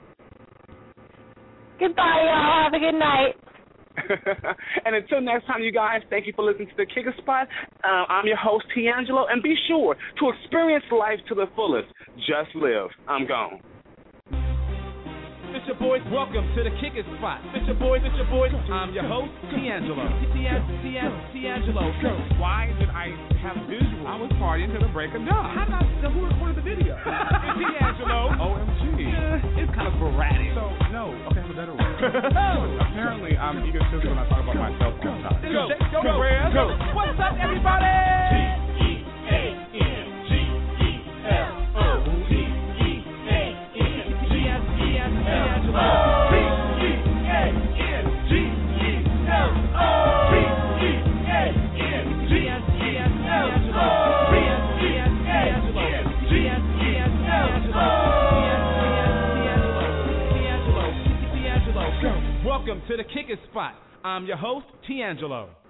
Goodbye, y'all. Have a good night. And until next time, you guys, thank you for listening to The Kicker Spot. Uh, I'm your host, Tiangelo, and be sure to experience life to the fullest. Just live. I'm gone. It's your boys, welcome to The Kicker Spot. It's your boys, it's your boys, I'm your host, Tiangelo. Tiangelo. Why did I have visuals? I was partying till the break of dawn. How about, so who recorded the video? It's Tiangelo. O M G. Yeah, it's kind of sporadic. So, no, okay, I have a better one. Apparently, I'm egotistical when I talk about myself all the time. Go, go, go, go. What's up, everybody? T E A N G E L O T E A N G E L O T E A N G E L O T E A N G E L O T E A N G Welcome to The Kicker Spot. I'm your host, Tiangelo.